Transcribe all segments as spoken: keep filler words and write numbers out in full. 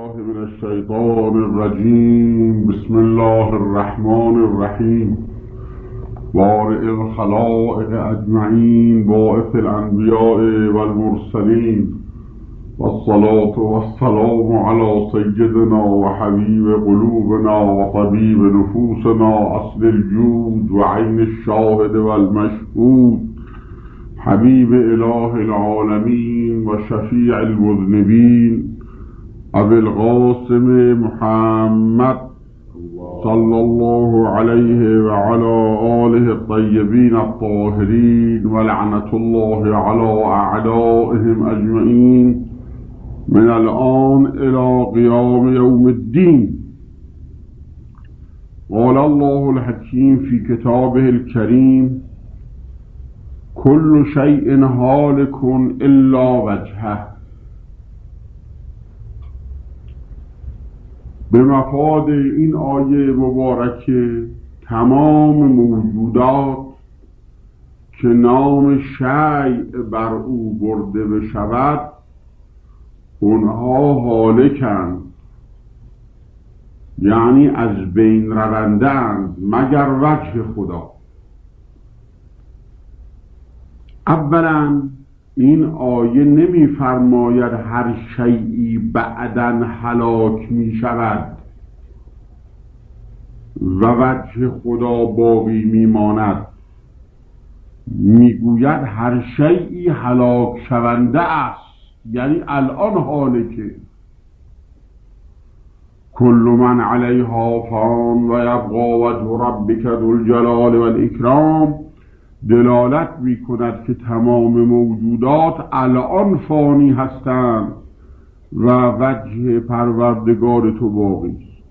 بالله من الشيطان الرجيم. بسم الله الرحمن الرحيم. بارئ الخلائق أجمعين، باعث الأنبياء والمرسلين، والصلاة والسلام على سيدنا وحبيب قلوبنا وطبيب نفوسنا، أصل الجود وعين الشاهد والمشهود، حبيب إله العالمين وشفيع المذنبين، أبي القاسم محمد صلى الله عليه وعلى آله الطيبين الطاهرين، ولعنة الله على أعدائهم أجمعين من الآن إلى قيام يوم الدين. قال الله الحكيم في كتابه الكريم: كل شيء هالك إلا وجهه. به مفاد این آیه مبارکه تمام موجودات که نام شیء بر او برده بشود اونها هالکند، یعنی از بین روندند مگر وجه خدا. اولا این آیه نمی فرماید هر شیئی بعداً هلاک می شود و وجه خدا باقی می ماند. می گوید هر شیئی هلاک شونده است، یعنی الان هالکه. کل من علیها فان و یبقی وجه ربک ذو الجلال والإکرام دلالت می کند که تمام موجودات الان فانی هستند و وجه پروردگار تو باقی است.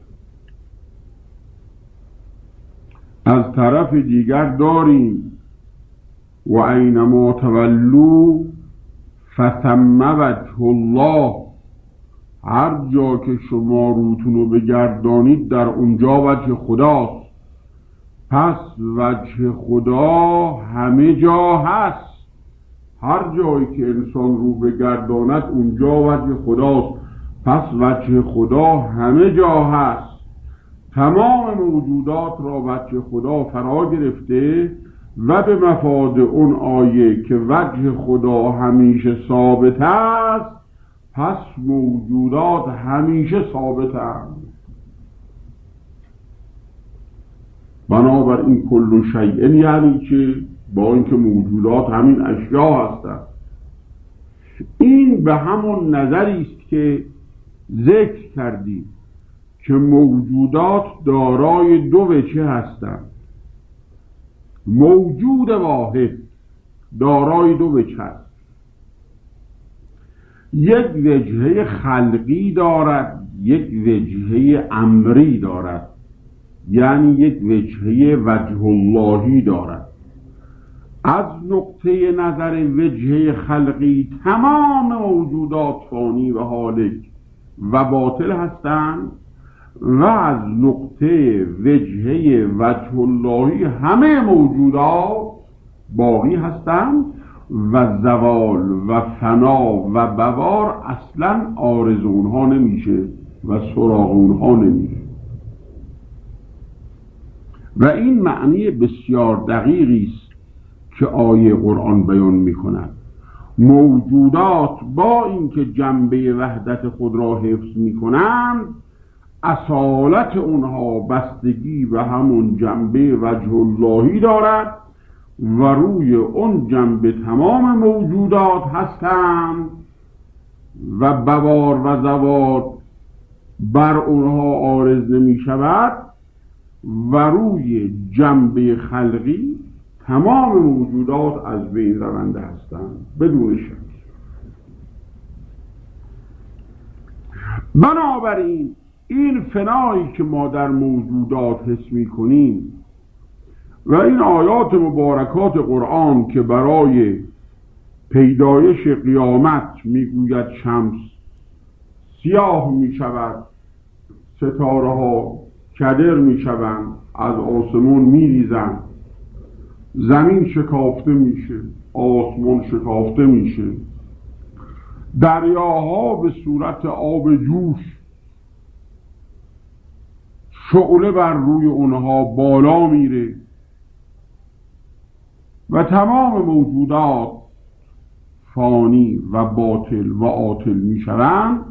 از طرف دیگر داریم و اینما تولوا فثم وجه الله، هر جا که شما روتون رو بگردانید در اونجا وجه خداست. پس وجه خدا همه جا هست، هر جایی که انسان رو بگرداند اونجا وجه خداست. پس وجه خدا همه جا هست، تمام موجودات را وجه خدا فرا گرفته و به مفاد اون آیه که وجه خدا همیشه ثابت است، پس موجودات همیشه ثابت است. بنابراین کل شیء یعنی که با اینکه موجودات همین اشیا هستند. این به همون نظری است که ذکر کردیم که موجودات دارای دو وجه هستند. موجود واحد دارای دو وجه است، یک وجهه خلقی دارد، یک وجهه امری دارد، یعنی یک وجهه وجه اللهی دارد. از نقطه نظر وجهه خلقی تمام موجودات فانی و هالک و باطل هستند و از نقطه وجهه وجه اللهی همه موجودات باقی هستند و زوال و فنا و بوار اصلا عارض اونها نمیشه و سراغ اونها نمیشه. و این معنی بسیار دقیقی است که آیه قرآن بیان می کند. موجودات با اینکه جنبه وحدت خود را حفظ می کنند، اصالت اونها بستگی به همون جنبه وجه اللهی دارد و روی اون جنبه تمام موجودات هستند و بوار و زوال بر اونها عارض نمی شود و روی جنبه خلقی تمام موجودات از بین رونده هستند بدون شک. بنابراین این فنایی که ما در موجودات حس می کنیم و این آیات مبارکات قرآن که برای پیدایش قیامت میگوید شمس سیاه می شود، ستاره ها کدر می شوند، از آسمون می ریزند، زمین شکافته میشه، آسمان شکافته میشه، دریاها به صورت آب جوش شعله بر روی اونها بالا میره و تمام موجودات فانی و باطل و عاطل میشوند،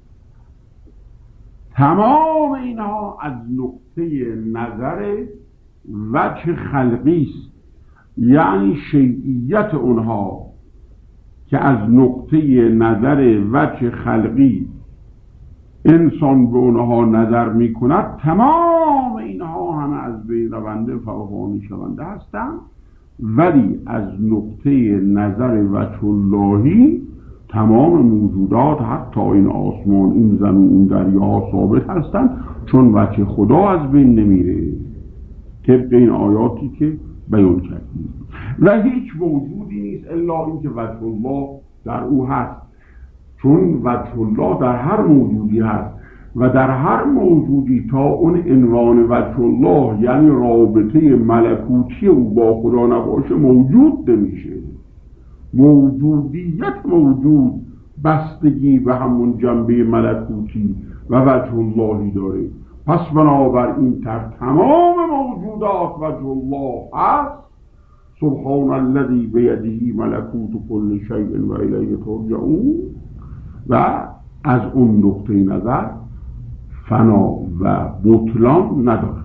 تمام اینها از نقطه نظر وجه خلقی است، یعنی شیعیت اونها که از نقطه نظر وجه خلقی انسان به اونها نظر می کند، تمام اینها همه از بین رونده فانی شونده هستند، ولی از نقطه نظر وجه اللهی تمام موجودات حتی این آسمان، این زمین، این دریا ثابت هستند، چون وجه خدا از بین نمیره، طبق این آیاتی که بیان کردیم. و هیچ موجودی نیست الا اینکه وجه الله در او هست، چون وجه الله در هر موجودی هست و در هر موجودی تا اون عنوان وجه الله یعنی رابطه ملکوتی او با خدا نباشه موجود نمیشه. موجودیت موجود بستگی به همون جنبه ملکوتی و وجه اللهی داره. پس بنابراین در تمام موجودات وجه الله هست. سبحان الذی بیده ملکوت کل شیء و الیه ترجعون. و از اون نقطه نظر فنا و بطلان نداره.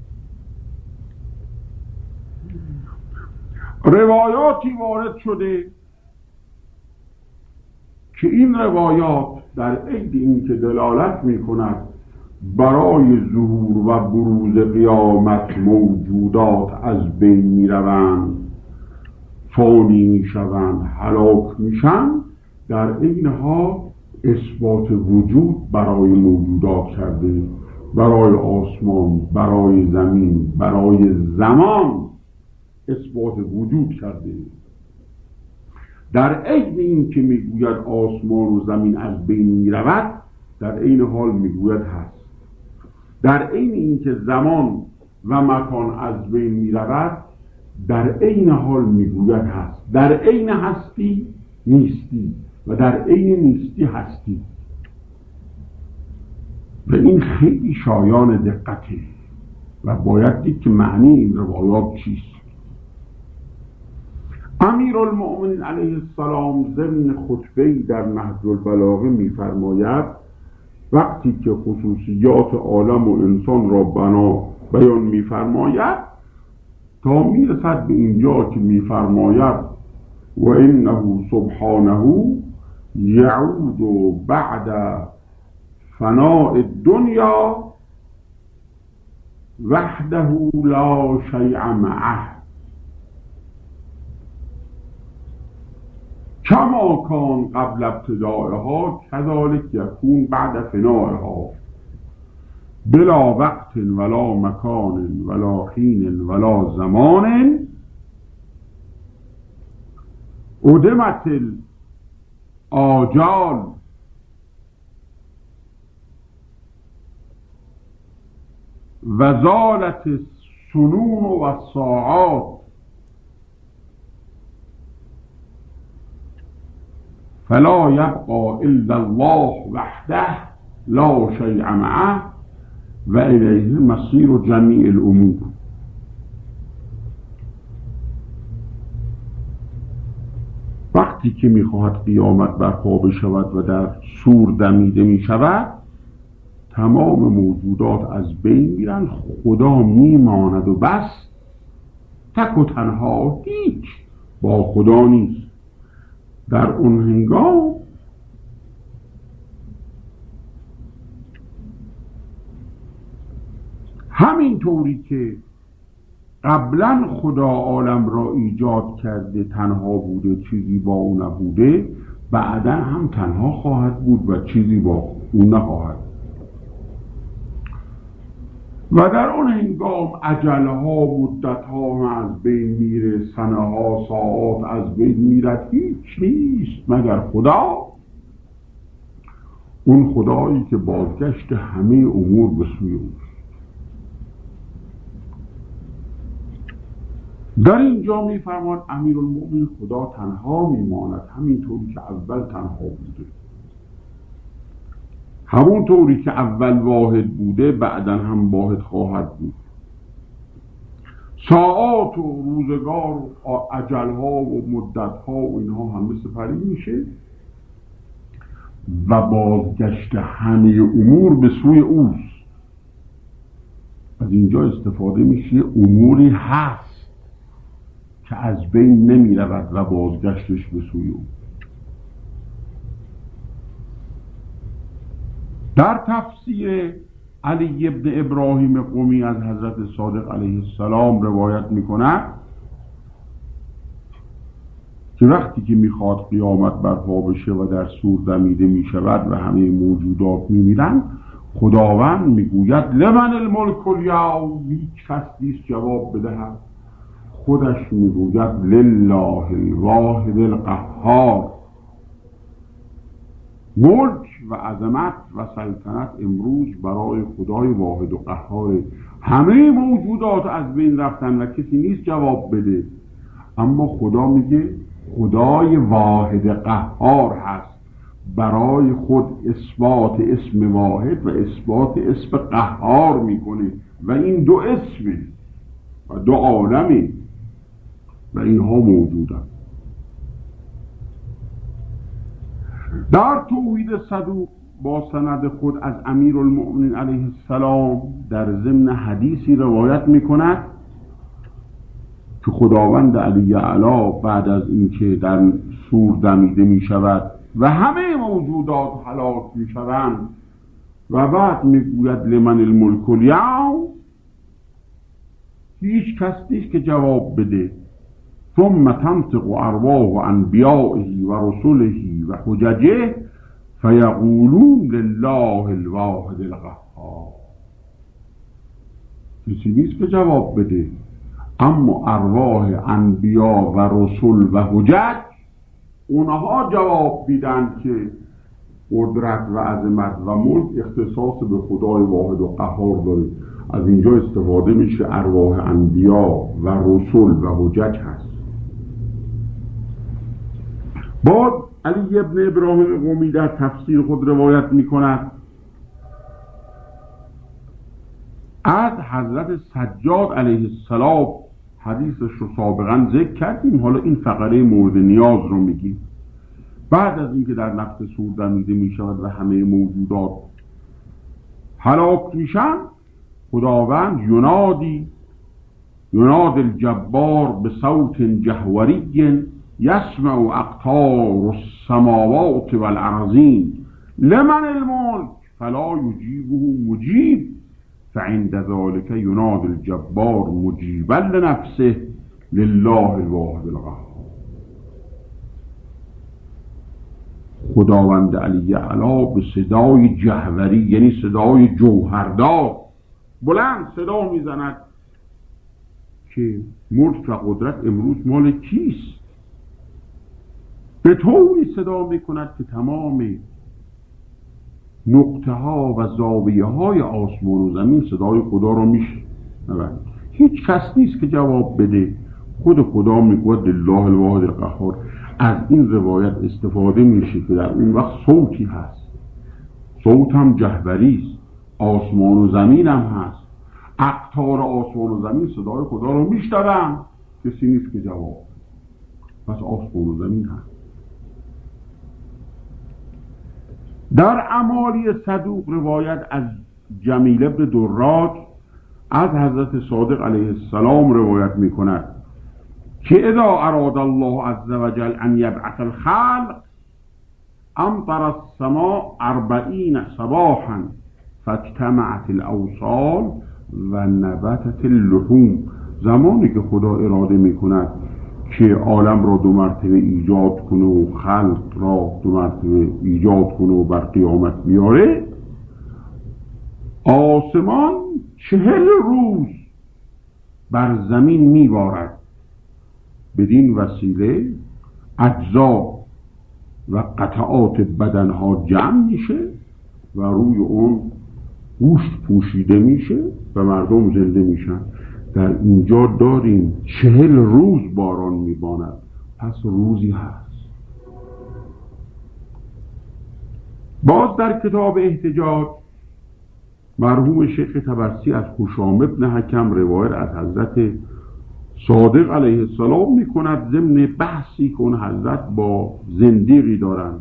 روایاتی وارد شده که این روایات در عین این که دلالت می کند برای ظهور و بروز قیامت موجودات از بین می روند، فانی می شوند، هلاک می شوند، در اینها اثبات وجود برای موجودات کرده، برای آسمان، برای زمین، برای زمان اثبات وجود کرده. در عین این که میگوید آسمان و زمین از بین میرود، در عین حال میگوید هست. در عین این که زمان و مکان از بین میرود، در عین حال میگوید هست. در عین هستی نیستی و در عین نیستی هستی. و این خیلی شایان دقته و باید دید که معنی این روایات چیست. امیرالمؤمنین علیه السلام ضمن خطبه‌ای در نهج البلاغه می‌فرماید وقتی که خصوصیات عالم و انسان را بنا بیان می‌فرماید تا میرسد به اینجا که می‌فرماید و انه سبحانه یعود بعد فناء الدنیا وحده لا شیء معه کما کان قبل ابتدائها کذلک یکون بعد فنائها بلا وقت ولا مکان ولا حین ولا زمان ادمت الاجال و زالت السنون و الساعات فلا یبقى الا الله وحده لا شیء معه و الیه مصیر جمیع الامور. وقتی که میخواهد قیامت برپا بشود و در صور دمیده میشود، تمام موجودات از بین میرن، خدا میماند و بس، تک و تنها، هیچ با خدا نیست. در اون هنگام همین طوری که قبلا خدا عالم را ایجاد کرده تنها بوده، چیزی با او نبوده، بعدا هم تنها خواهد بود و چیزی با او نخواهد. و در اون هنگام اجلها، مدتها از بین میره، سنه‌ها، ساعات از بین میرد، هیچ نیست مگر خدا، اون خدایی که بازگشت همه امور به سوی اوست. در اینجا میفرماد امیرالمؤمنین خدا تنها میماند، همینطوری که اول تنها بوده. همون طوری که اول واحد بوده بعداً هم واحد خواهد بود. ساعات و روزگار و اجلها و مدتها و اینها همه سپری میشه و بازگشت همه امور به سوی اوست. از اینجا استفاده میشه اموری هست که از بین نمی رود و بازگشتش به سوی او. در تفسیر علی ابن ابراهیم قمی از حضرت صادق علیه السلام روایت میکند که وقتی که میخواد قیامت برپا بشه و در صور دمیده میشود و همه موجودات میمیرند، خداوند میگوید لمن الملک الیوم، هیچ کس نیست جواب بدهد. خودش میگوید لله الواحد القهار، ملک و عظمت و سلطنت امروز برای خدای واحد و قهار. همه موجودات از بین رفتن و کسی نیست جواب بده، اما خدا میگه خدای واحد قهار هست، برای خود اثبات اسم واحد و اثبات اسم قهار میکنه و این دو اسمه و دو عالمه و اینها موجودن. در توحید صدوق با سند خود از امیرالمؤمنین علیه السلام در ضمن حدیثی روایت میکند که خداوند علی اعلی بعد از اینکه در صور دمیده میشود و همه موجودات هلاک میشوند و بعد میگوید لمن الملک الیوم، هیچ کس نیست که جواب بده. ثم تنطق ارواح انبیائه و رسله و حججه فیقولون لله الواحد القهار. کسی نیست که جواب بده، اما ارواح انبیا و رسول و حجج اونها جواب میدن که قدرت و عظمت و ملک اختصاص به خدای واحد و قهار داره. از اینجا استفاده میشه ارواح انبیا و رسول و حجج هست. بعد علی ابن ابراهیم قمی در تفسیر خود روایت میکند از حضرت سجاد علیه السلام، حدیثش رو سابقا ذکر کردیم، حالا این فقره مورد نیاز رو میگیم. بعد از اینکه در نفس صور دمیده میشود و همه موجودات هلاک میشن، خداوند ینادی یناد الجبار به صوت جهوری یسمع اقطار السماوات والارضین لمن الملک فلا یجیبه مجیب فعند ذلك یناد الجبار مجیبا لنفسه لله الواحد القهار. خداوند علی اعلی به صدای جهوری، یعنی صدای جوهردار، بلند صدا میزند که ملک و قدرت امروز مال کیست؟ به طوری صدا میکند که تمام نقطه ها و زاویه های آسمان و زمین صدای خدا رو میشنوند. هیچ کس نیست که جواب بده. خود خدا میگوید لله الواحد القهار. از این روایت استفاده میشه که در اون وقت صوتی هست، صوت هم جهوری است، آسمان و زمین هم هست، اقطار آسمان و زمین صدای خدا رو میشنوند، کسی نیست که جواب بده. پس آسمان و زمین هست. در اعمالی صدوق روایت از جمیل ابن دراج از حضرت صادق علیه السلام روایت می کند که اذا اراد الله عز وجل ان یبعث الخلق امطر السماء اربعین صباحا فاجتمعت الاوصال و نبتت اللحوم. زمانی که خدا اراده می کند که عالم را دو مرتبه ایجاد کنه و خلق را دو مرتبه ایجاد کنه و بر قیامت بیاره، آسمان چهل روز بر زمین میبارد. بدین وسیله اجزا و قطعات بدنها جمع میشه و روی اون گوشت پوشیده میشه و مردم زنده میشن. در اینجا داریم چهل روز باران میباند، پس روزی هست. باز در کتاب احتجاج مرحوم شیخ طبرسی از هشام بن حکم روایت از حضرت صادق علیه السلام می کند ضمن بحثی که اون حضرت با زندیقی دارند،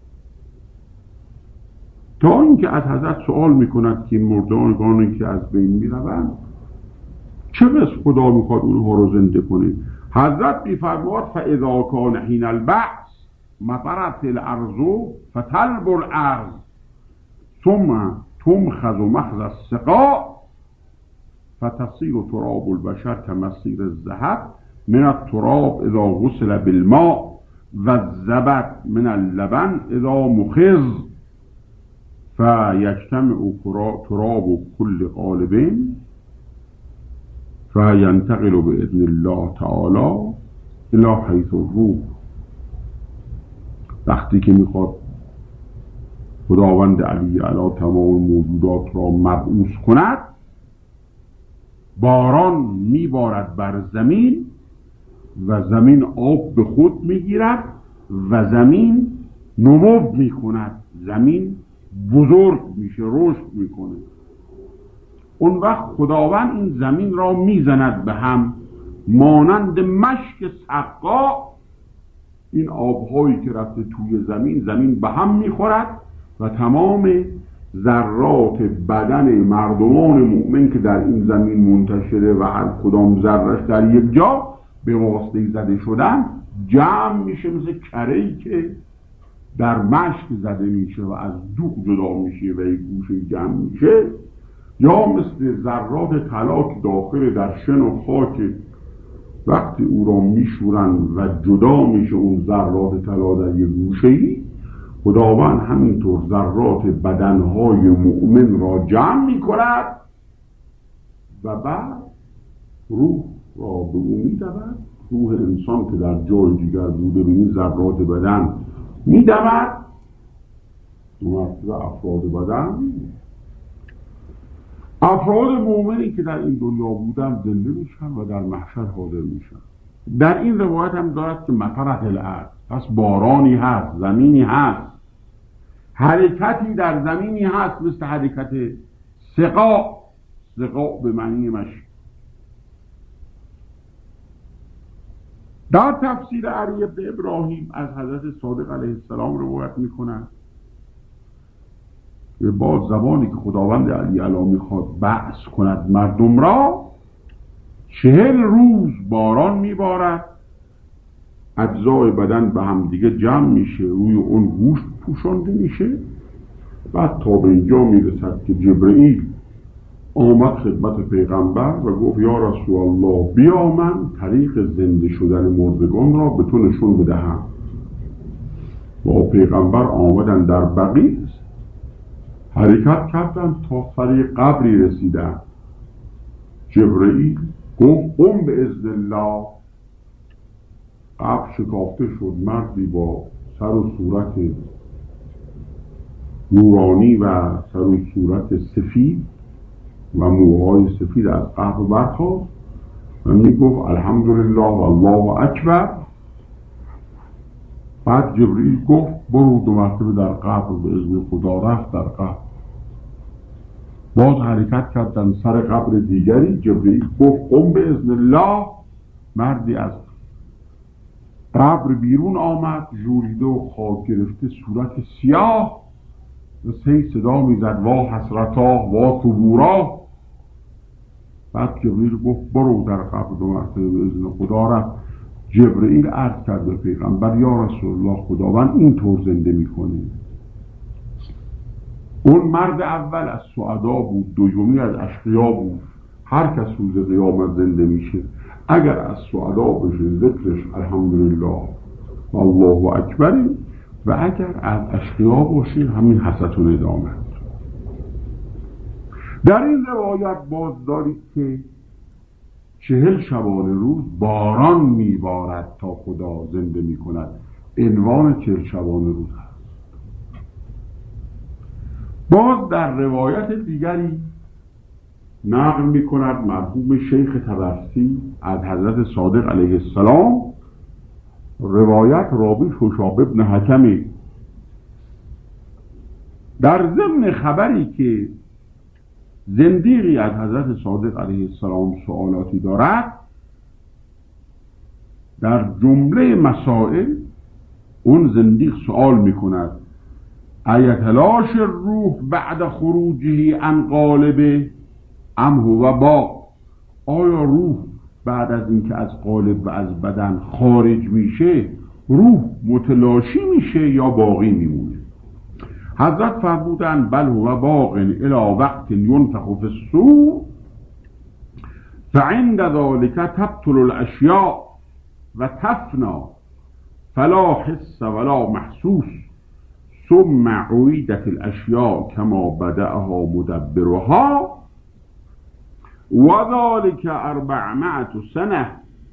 تا اینکه از حضرت سوال می کند که مردگانی که از بین می روند چه بس خدا می خواد اونها رو زنده کنه. حضرت می فرماد فاذا کان حین البعث مطرت الارض فتلب الارض ثم تمخذ مخذ السقاء فتصير تراب البشر كمصير الذهب من التراب اذا غسل بالماء والزبد من اللبن اذا مخض فيجتمع تراب كل قالب فينتقل بإذن الله تعالى الى حيث الروح. وقتی که میخواد خداوند علی اعلی تمام موجودات را مبعوث کند، باران میبارد بر زمین و زمین آب به خود میگیرد و زمین نمو میکند، زمین بزرگ میشه، رشد میکنه. اون وقت خداوند این زمین را میزند به هم مانند مشک سقا. این آبهایی که رفته توی زمین زمین به هم میخورد و تمام ذرات بدن مردمان مؤمن که در این زمین منتشره و هر کدام ذره‌اش در یک جا به واسطه زده شدن جمع میشه، مثل کره‌ای که در مشک زده میشه و از دوغ جدا میشه و یک گوشه جمع میشه، یا مثل ذرات طلا که داخل در شن و خاک وقتی او را میشورن و جدا میشه اون ذرات طلا در یک گوشه‌ای، خداوند همینطور ذرات بدنهای مؤمن را جمع میکند و بعد روح را به او میدود. روح انسان که در جای دیگر بوده به این ذرات بدن میدود و افراد بدن، افراد مؤمنی که در این دنیا بودن زنده میشن و در محشر حاضر میشن. در این روایت هم دارد که مطرت الارض، پس بارانی هست، زمینی هست، حرکتی در زمینی هست مثل حرکت سقا. سقا به معنی مشک. در تفسیر علی بن ابراهیم از حضرت صادق علیه السلام روایت میکنند به باز زبانی که خداوند علی علا میخواد بعث کند مردم را، چهل روز باران میبارد، اجزای بدن به هم دیگه جمع میشه، روی اون گوشت پوشانده میشه. بعد تا به اینجا میرسد که جبرئیل آمد خدمت پیغمبر و گفت یا رسول الله بیا من طریق زنده شدن مردگان را به تو نشون بدهم. با پیغمبر آمدن در بقیع، حرکت کردن تا سر قبری رسیدن. جبرئیل گفت قم به اذن الله. قبر شکافته شد، مردی با سر و صورت نورانی و سر و صورت سفید و موهای سفید از قبر برخاست و می گفت الحمدلله و الله اکبر. بعد جبرئیل گفت برو دو مرتبه در قبر، به اذن خدا رفت در قبر. باز حرکت کردن سر قبر دیگری، جبرئیل گفت قم به اذن الله. مردی از قبر بیرون آمد، ژولیده و خاک گرفته، صورت سیاه و سی صدا میزد وا حسرتا وا ثبورا. بعد جبرئیل گفت برو در قبر، دو مرتبه به اذن خدا رفت. جبرئیل عرض کرد به پیغمبر یا رسول الله خداوند این طور زنده میکنه. اون مرد اول از سعدا بود، دومی از اشقیا بود. هر کس روز قیامت زنده میشه، اگر از سعدا بشه ذکرش الحمدلله و الله اکبر، و اگر از اشقیا باشه همین حسرت و ندامت. در این روایت باز دارید که چهل شبانه روز باران میبارد تا خدا زنده میکند. عنوان چهل شبانه روز هست. باز در روایت دیگری نقل میکند مرحوم شیخ طبرسی از حضرت صادق علیه السلام، روایت راوی هشام بن حکمی در ضمن خبری که زندیقی از حضرت صادق علیه السلام سوالاتی دارد، در جمله مسائل اون زندیق سوال میکند ایتلاش الروح بعد خروجه عن قالب ام هو باق، آیا روح بعد از اینکه از قالب و از بدن خارج میشه روح متلاشی میشه یا باقی میمونه؟ حضرت فرمودند بل هو باق الی وقت ینفخ فی الصور فعند ذلك تبطل الاشیاء و تفنا فلا حس ولا محسوس ثم عیدت الاشیاء کما بدأها مدبرها و ذلك اربعمائة سنه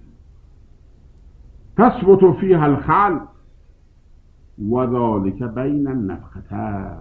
تثبت فيها الخلق و ذلك بین النفختین.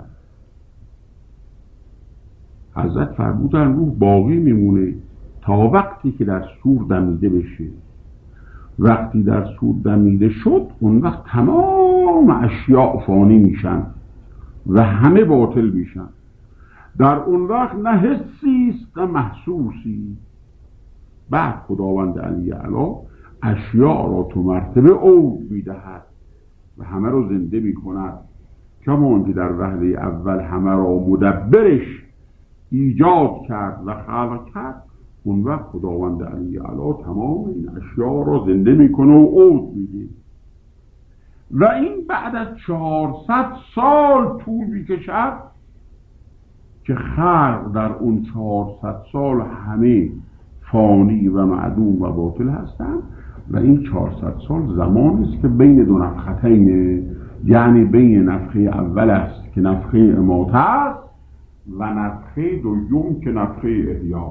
حضرت فرمودن روح باقی میمونه تا وقتی که در صور دمیده بشه. وقتی در صور دمیده شد اون وقت تمام اشیاء فانی میشن و همه باطل میشن. در اون وقت نه حسی است نه محسوسی. بعد خداوند علی اعلی اشیاء را تو مرتبه عود میدهد و همه را زنده میکند، کما اونکه در وهله اول همه را مدبرش ایجاد کرد و خلق کرد، اون وقت خداوند علی اعلی تمام این اشیاء را زنده میکنه و عود میده. و این بعد از چهارصد سال طول میکشد که خلق در اون چهارصد سال همه فانی و معدوم و باطل هستند و این چهارصد سال زمانی است که بین دو نفختین، یعنی بین نفخه اول است که نفخه اماته است و نفخه دوم که نفخه احیا.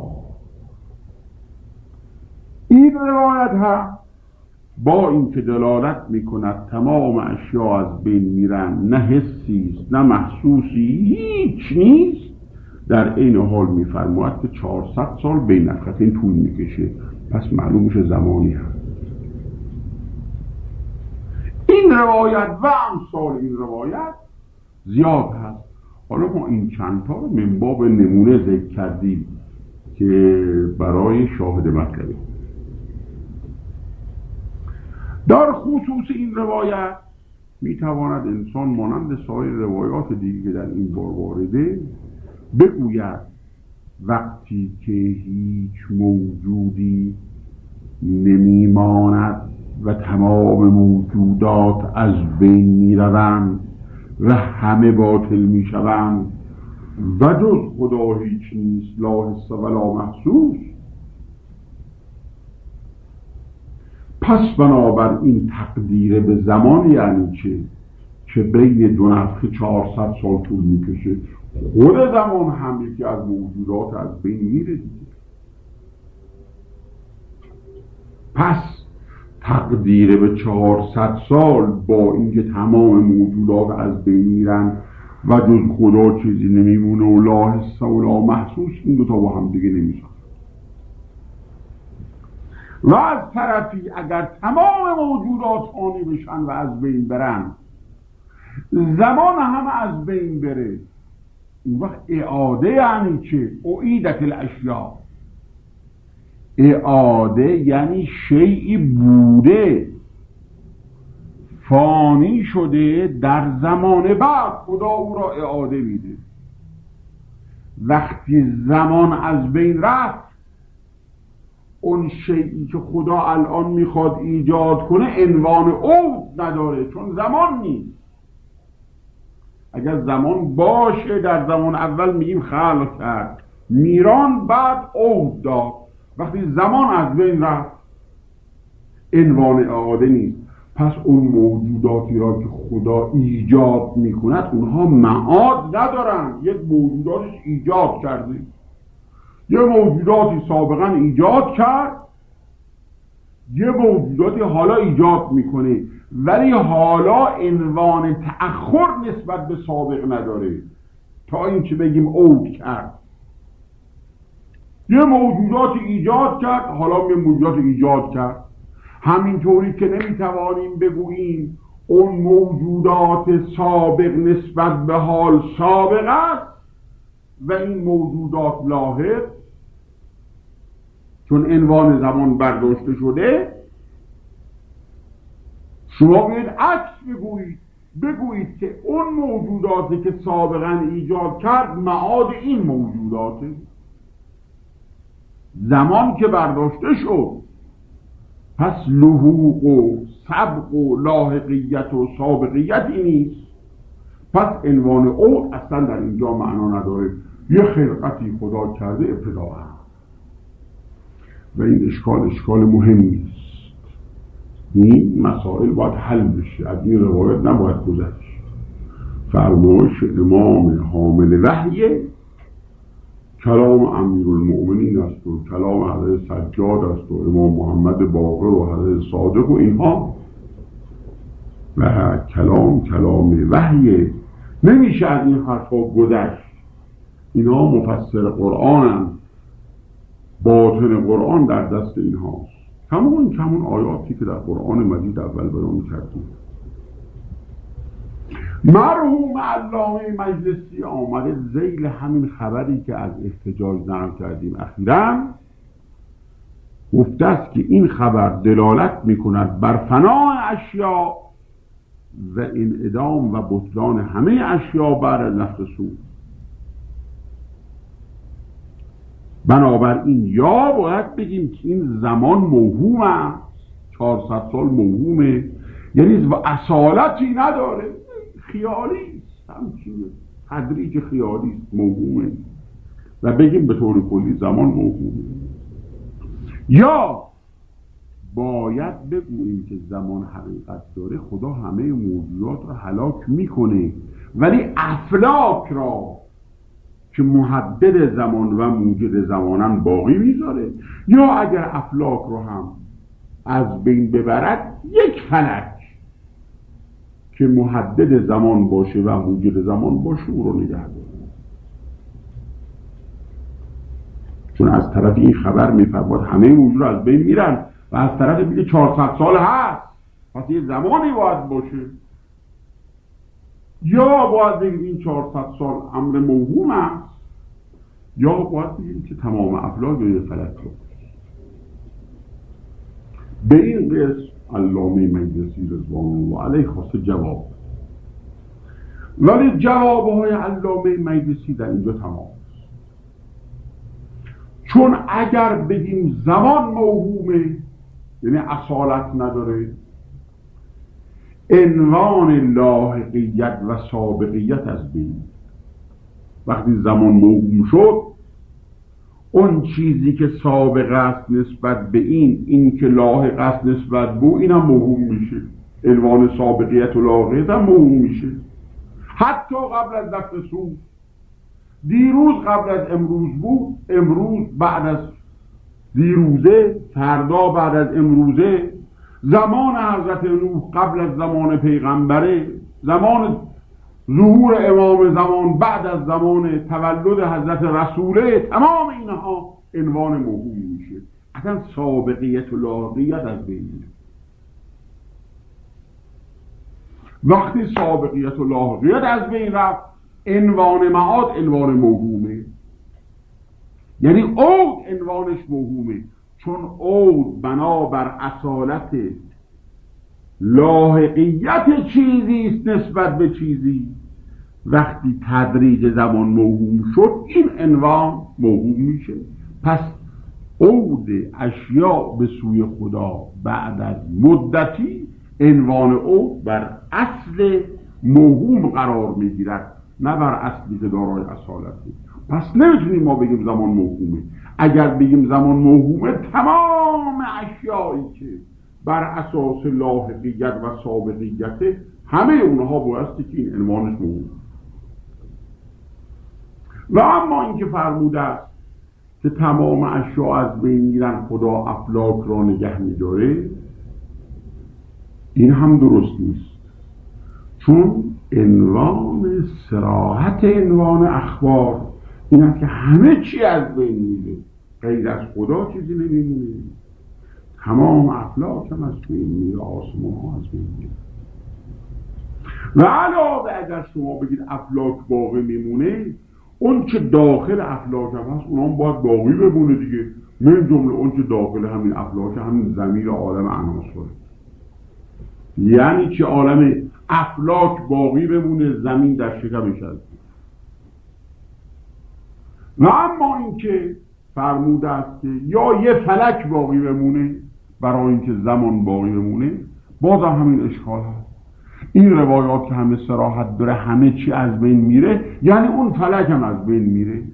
این روایت هم با اینکه دلالت میکند تمام اشیاء از بین میرن، نه حسی است نه محسوسی، هیچ نیست، در این حال میفرماید که چهارصد سال بین نفختین طول میکشه. پس معلوم میشه زمانی هست. این روایت و امثال این روایت زیاد هست. حالا ما این چند تا رو من باب نمونه ذکر کردیم که برای شاهد مطلبه. در خصوص این روایت میتواند انسان مانند سایر روایات دیگه که در این بار وارده بگوید وقتی که هیچ موجودی نمیماند و تمام موجودات از بین میروند و همه باطل میشوند و جز خدا هیچ نیست، لا حس ولا محسوس، پس بنابراین تقدیر به زمان یعنی چه؟ که بین دو نفخه چهارصد سال طول میکشه. خود زمان هم یکی از موجودات از بین میره دیگه. پس تقدیر به چهارصد سال با اینکه تمام موجودات از بین میرن و جز خدا چیزی نمیمونه و لا حس و لا محسوس، این دوتا با هم دیگه نمیشن. و از طرفی اگر تمام موجودات فانی بشن و از بین برن، زمان هم از بین بره، اون وقت اعاده یعنی چه؟ اعیدت الاشیاء. اعاده یعنی شیئی بوده فانی شده، در زمان بعد خدا او را اعاده میده. وقتی زمان از بین رفت، اون شیئی که خدا الان میخواد ایجاد کنه عنوان عود نداره، چون زمان نیست. اگر زمان باشه در زمان اول میگیم خلق کرد، میران، بعد عود داد. وقتی زمان از بین رفت عنوان اعاده نیست. پس اون موجوداتی را که خدا ایجاد میکند اونها معاد ندارن. یک موجوداتش ایجاد کرده، یه موجوداتی سابقا ایجاد کرد، یه موجوداتی حالا ایجاد میکنه، ولی حالا عنوان تأخر نسبت به سابق نداره تا این که بگیم عود کرد. یه موجوداتی ایجاد کرد، حالا یه موجودات ایجاد کرد. همینطوری که نمیتوانیم بگوییم اون موجودات سابق نسبت به حال سابق است و این موجودات لاحق چون عنوان زمان برداشته شده. شما باید عکس بگویید، بگویید که اون موجوداتی که سابقا ایجاد کرد معاد این موجوداته. زمان که برداشته شد، پس لحوق و سبق و لاحقیت و سابقیتی نیست. پس عنوان او اصلا در اینجا معنا نداره. یه خلقتی خدا کرده ابتداء و این اشکال اشکال مهمی نیست. این مسائل باید حل بشه، از این روایت نباید گذشت. فرمایش امام حامل وحی کلام امیرالمؤمنین است و کلام حضرت سجاد است و امام محمد باقر و حضرت صادق و اینها، و کلام کلام وحی، نمیشه از این حرفا گذشت. اینها مفسر قرآن، باطن قرآن در دست اینهاست. همون کمون آیاتی که در قرآن مجید اول بیان کردیم. مرحوم علامه مجلسی آمده ذیل همین خبری که از احتجاج نقل کردیم اخیراً گفته است که این خبر دلالت میکند بر فنای اشیاء و انعدام و بطلان همه اشیاء بر نفخ صور. بنابراین یا باید بگیم که این زمان موهوم است، چهارصد سال موهومه، یعنی اصالتی نداره، خیالی است، همچین تدریج خیالی است، موهومه، و بگیم به طور کلی زمان موهومه. یا باید بگوییم که زمان حقیقت داره، خدا همه موجودات را هلاک میکنه ولی افلاک را که محدد زمان و موجود زمانن باقی میذاره. یا اگر افلاک رو هم از بین ببرد، یک فلک که محدد زمان باشه و موجود زمان باشه او رو نگه داره. چون از طرف این خبر میفرماد همه موجود رو از بین میرن و از طرف دیگه چهارصد سال هست، پس یه زمانی باید باشه. یا باید بگیم این چهارصد سال امر موهوم است، یا باید بگیم که تمام افلاک یه فلک رو. به این قسم علامه مجلسی رضوان الله علیه خواسته جواب، ولی جوابهای علامه مجلسی در اینجا تمام. چون اگر بگیم زمان موهومه، یعنی اصالت نداره، عنوان لاحقیت و سابقیت از بین. وقتی زمان موهوم شد، اون چیزی که سابق است نسبت به این، این که لاحق است نسبت به این هم موهوم میشه. عنوان سابقیت و لاحقیت هم موهوم میشه. حتی قبل از نفخ صور، دیروز قبل از امروز بود، امروز بعد از دیروزه، فردا بعد از امروزه، زمان حضرت نوح قبل از زمان پیغمبره، زمان ظهور امام زمان بعد از زمان تولد حضرت رسوله، تمام اینها عنوان موهوم میشه. اصلا سابقیت و لاحقیت از بین میره. وقتی سابقیت و لاحقیت از بین رفت، عنوان معاد عنوان موهومه، یعنی عود عنوانش موهومه، چون عود بنابر اصالت لاحقیت چیزی است نسبت به چیزی. وقتی تدریج زمان موهوم شد، این عنوان موهوم میشه. پس عود اشیاء به سوی خدا بعد از مدتی عنوان عود بر اصل موهوم قرار میگیرد، نه بر اصلی که دارای اصالتی. پس نمیتونیم ما بگیم زمان موهومه. اگر بگیم زمان موهومه، تمام اشیایی که بر اساس لاحقیت و سابقیت، همه اونها بایستی که این عنوانش موهومه. و اما اینکه فرموده است که تمام اشیا از بین میرن، خدا افلاک را نگه میداره، این هم درست نیست. چون عنوان صراحت عنوان اخبار این است که همه چی از بین میره، غیر از خدا چیزی نمیمونه. تمام افلاک هم از بین میره، آسمان ها از بین میره. و علاوه اگر شما بگید افلاک باقی میمونه، اون که داخل افلاک هم هست اونام باید باقی بمونه دیگه. من جمله اون که داخل همین افلاک همین ضمیر عالم عناصره، یعنی که عالم افلاک باقی بمونه، زمین در شکمش هست. و اما این که فرموده است که یا یه فلک باقی بمونه برای اینکه زمان باقی بمونه، باز هم همین اشکال هست. این روایات که همه صراحت داره همه چی از بین میره، یعنی اون فلک هم از بین میره.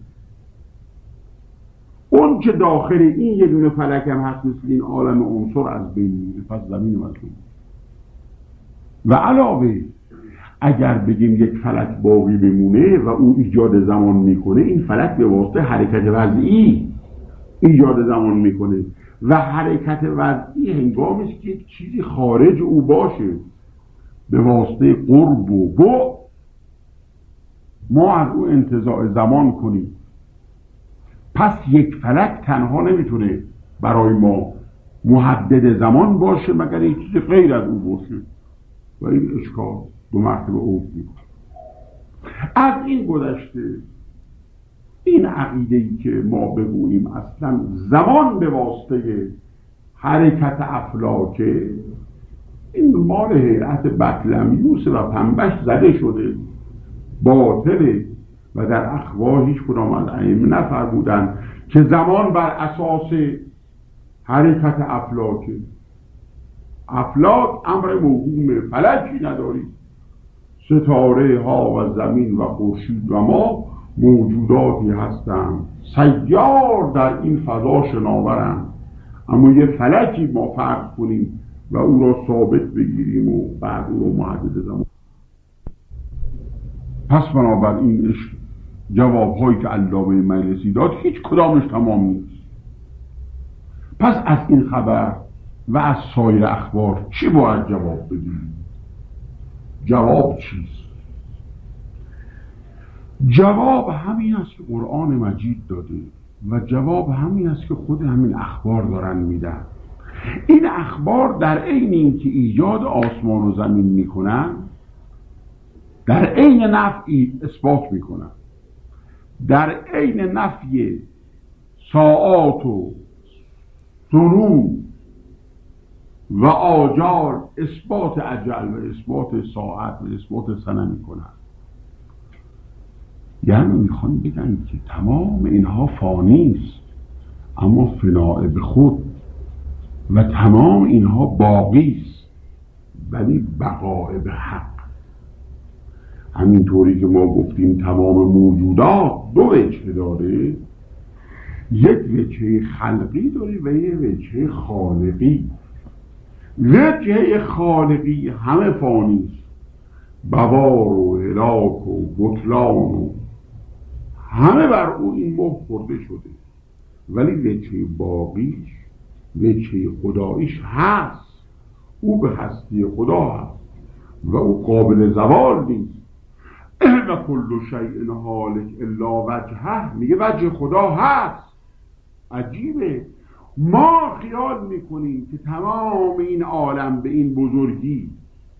اون که داخل این یه دونه فلک هم هست مثل این عالم عنصر از بین میره، پس زمین هم از بین. و علاوه اگر بگیم یک فلک باقی بمونه و او ایجاد زمان میکنه، این فلک به واسطه حرکت وضعی ایجاد زمان میکنه و حرکت وضعی هنگامی است که یک چیزی خارج او باشه به واسطه قرب و بعد ما از او انتزاع زمان کنیم. پس یک فلک تنها نمیتونه برای ما محدد زمان باشه مگر یک چیز غیر از او باشه و این اشکال دو مرتبه اوج میکنه. از این گذشته این عقیده‌ای که ما بگوییم اصلا زمان به واسطه حرکت افلاکه، این مال هیئت بطلمیوس و پنبش زده شده، باطله و در اخبار هیچ کدام از ائمه نفرمودن که زمان بر اساس حرکت افلاکه. افلاک امر موهوم، فلکی نداری. ستاره ها و زمین و خورشید و ما موجوداتی هستند سیار در این فضا شناورند، اما یه فلکی ما فرض کنیم و او را ثابت بگیریم و بعد او را محدد زمان. پس بنابراین جواب هایی که علامه مجلسی داد هیچ کدامش تمام نیست. پس از این خبر و از سایر اخبار چی باید جواب بدیم؟ جواب چیست؟ جواب همین است که قرآن مجید داده و جواب همین است که خود همین اخبار دارن میدن. این اخبار در عین اینکه ایجاد آسمان و زمین میکنن، در عین نفی اثبات میکنن، در عین نفی ساعات و سنون و آجال اثبات اجل و اثبات ساعت و اثبات سنه میکنن. یعنی میخوان بگن که تمام اینها فانی است اما فناء به خود، و تمام اینها باقی است ولی بقاء به حق. همینطوری که ما گفتیم تمام موجودات دو وجه داره، یک وجه خلقی داره و یک وجه خالقی. وجه خالقی همه فانی است، بوار و هلاک و بطلان و همه بر او این مهر خورده شده، ولی وجه باقیش وجه خداییش هست، او به هستی خدا هست و او قابل زوال نیست. و کل شیء هالک الا وجهه، میگه وجه خدا هست. عجیبه، ما خیال میکنیم که تمام این عالم به این بزرگی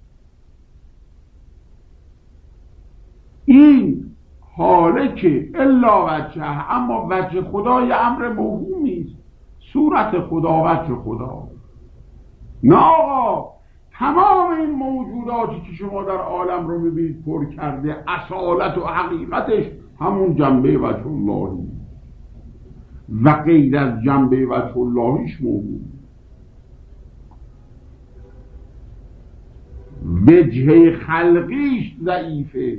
این هالک الا وجهه، اما وجه خدا یه امر موهومی است، صورت خدا وجه خدا. نه آقا، تمام این موجوداتی که شما در عالم رو میبینید پر کرده، اصالت و حقیقتش همون جنبه وجه اللهی و غیر از جنبه وجه اللهیش موجود. وجه خلقیش ضعیفه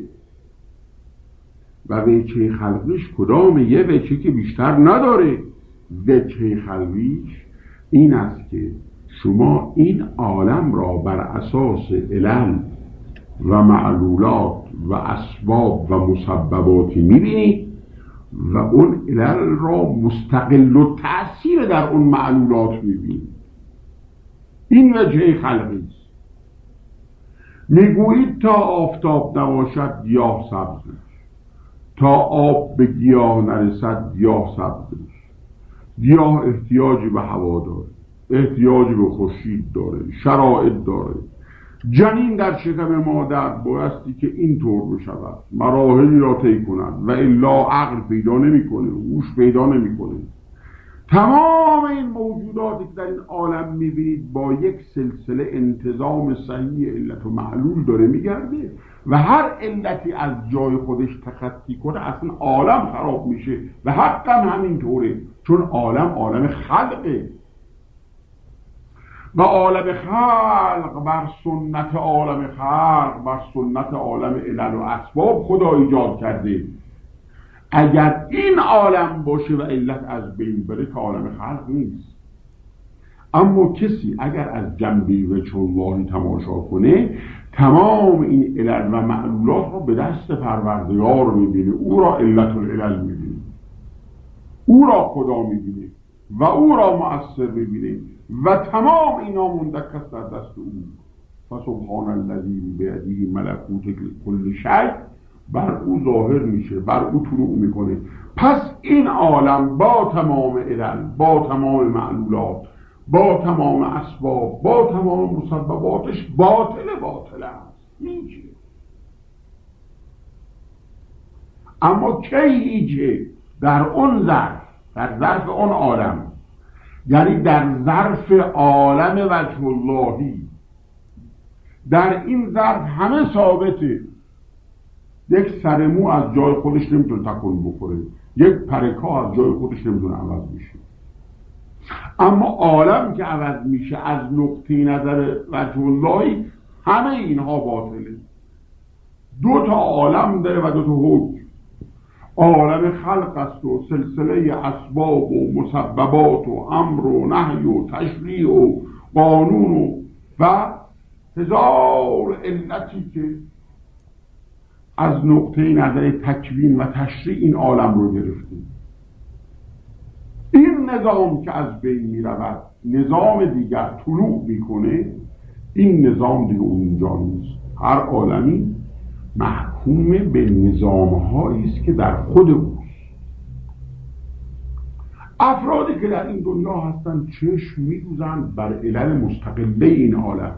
و وجه خلقیش کدام؟ یه وجه که بیشتر نداره. وجه خلقیش این است که شما این عالم را بر اساس علل و معلولات و اسباب و مسبباتی میبینید و اون علل را مستقل و تأثیر در اون معلولات میبینید. این وجه خلقی است. میگویید تا آفتاب نباشد گیاه سبز نیست، تا آب به گیاه نرسد گیاه سبز نیست. گیاه احتیاجی به هوا داره، احتیاجی به خورشید داره، شرایط داره، جنین در شکم مادر بایستی که اینطور بشود، مراحلی را طی کند و الا عقل پیدا نمیکنه، هوش پیدا نمیکنه. تمام این موجوداتی که در این عالم میبینید با یک سلسله انتظام صحیح علت و معلول داره میگرده و هر علتی از جای خودش تخطی کنه اصلا عالم خراب میشه و حقا همینطوره، چون عالم عالم خلقه و عالم خلق بر سنت عالم خلق بر سنت عالم علل و اسباب خدا ایجاد کرده. اگر این عالم باشه و علت از بین بره که عالم خلق نیست. اما کسی اگر از جنبه وجه اللهی تماشا کنه تمام این علل و معلولات رو به دست پروردگار میبینه، او را علت العلل میبینه، او را خدا میبینه و او را مؤثر میبینه و تمام اینا مندکس در دست او. فسبحان الذی بیده ملکوت کل شیء بر او ظاهر میشه، بر او طلوع میکنه. پس این عالم با تمام علل، با تمام معلولات، با تمام اسباب، با تمام مسبباتش باطل باطل است، میشه. اما کی هیچه؟ در اون ظرف، در ظرف اون عالم، یعنی در ظرف عالم وجه اللهی. در این ظرف همه ثابته. یک سرمو از جای خودش نمیتونه تکون بخوره، یک پرکا از جای خودش نمیتونه عوض میشه. اما عالم که عوض میشه از نقطه نظر وجه اللهی همه اینها باطله. دو تا عالم داره و دو تا حکم. عالم خلق است و سلسله اسباب و مسببات و امر و نهی و تشریع و قانون و, و هزار علتی که از نقطه نظر تکوین و تشریع این عالم رو گرفتیم. این نظام که از بین می رود نظام دیگر طلوع میکنه، این نظام دیگه اونجا نیست. هر عالمی محکوم به نظامهایی است که در خود اوست. افرادی که در این دنیا هستن چشم می‌دوزند بر علل مستقله این عالم.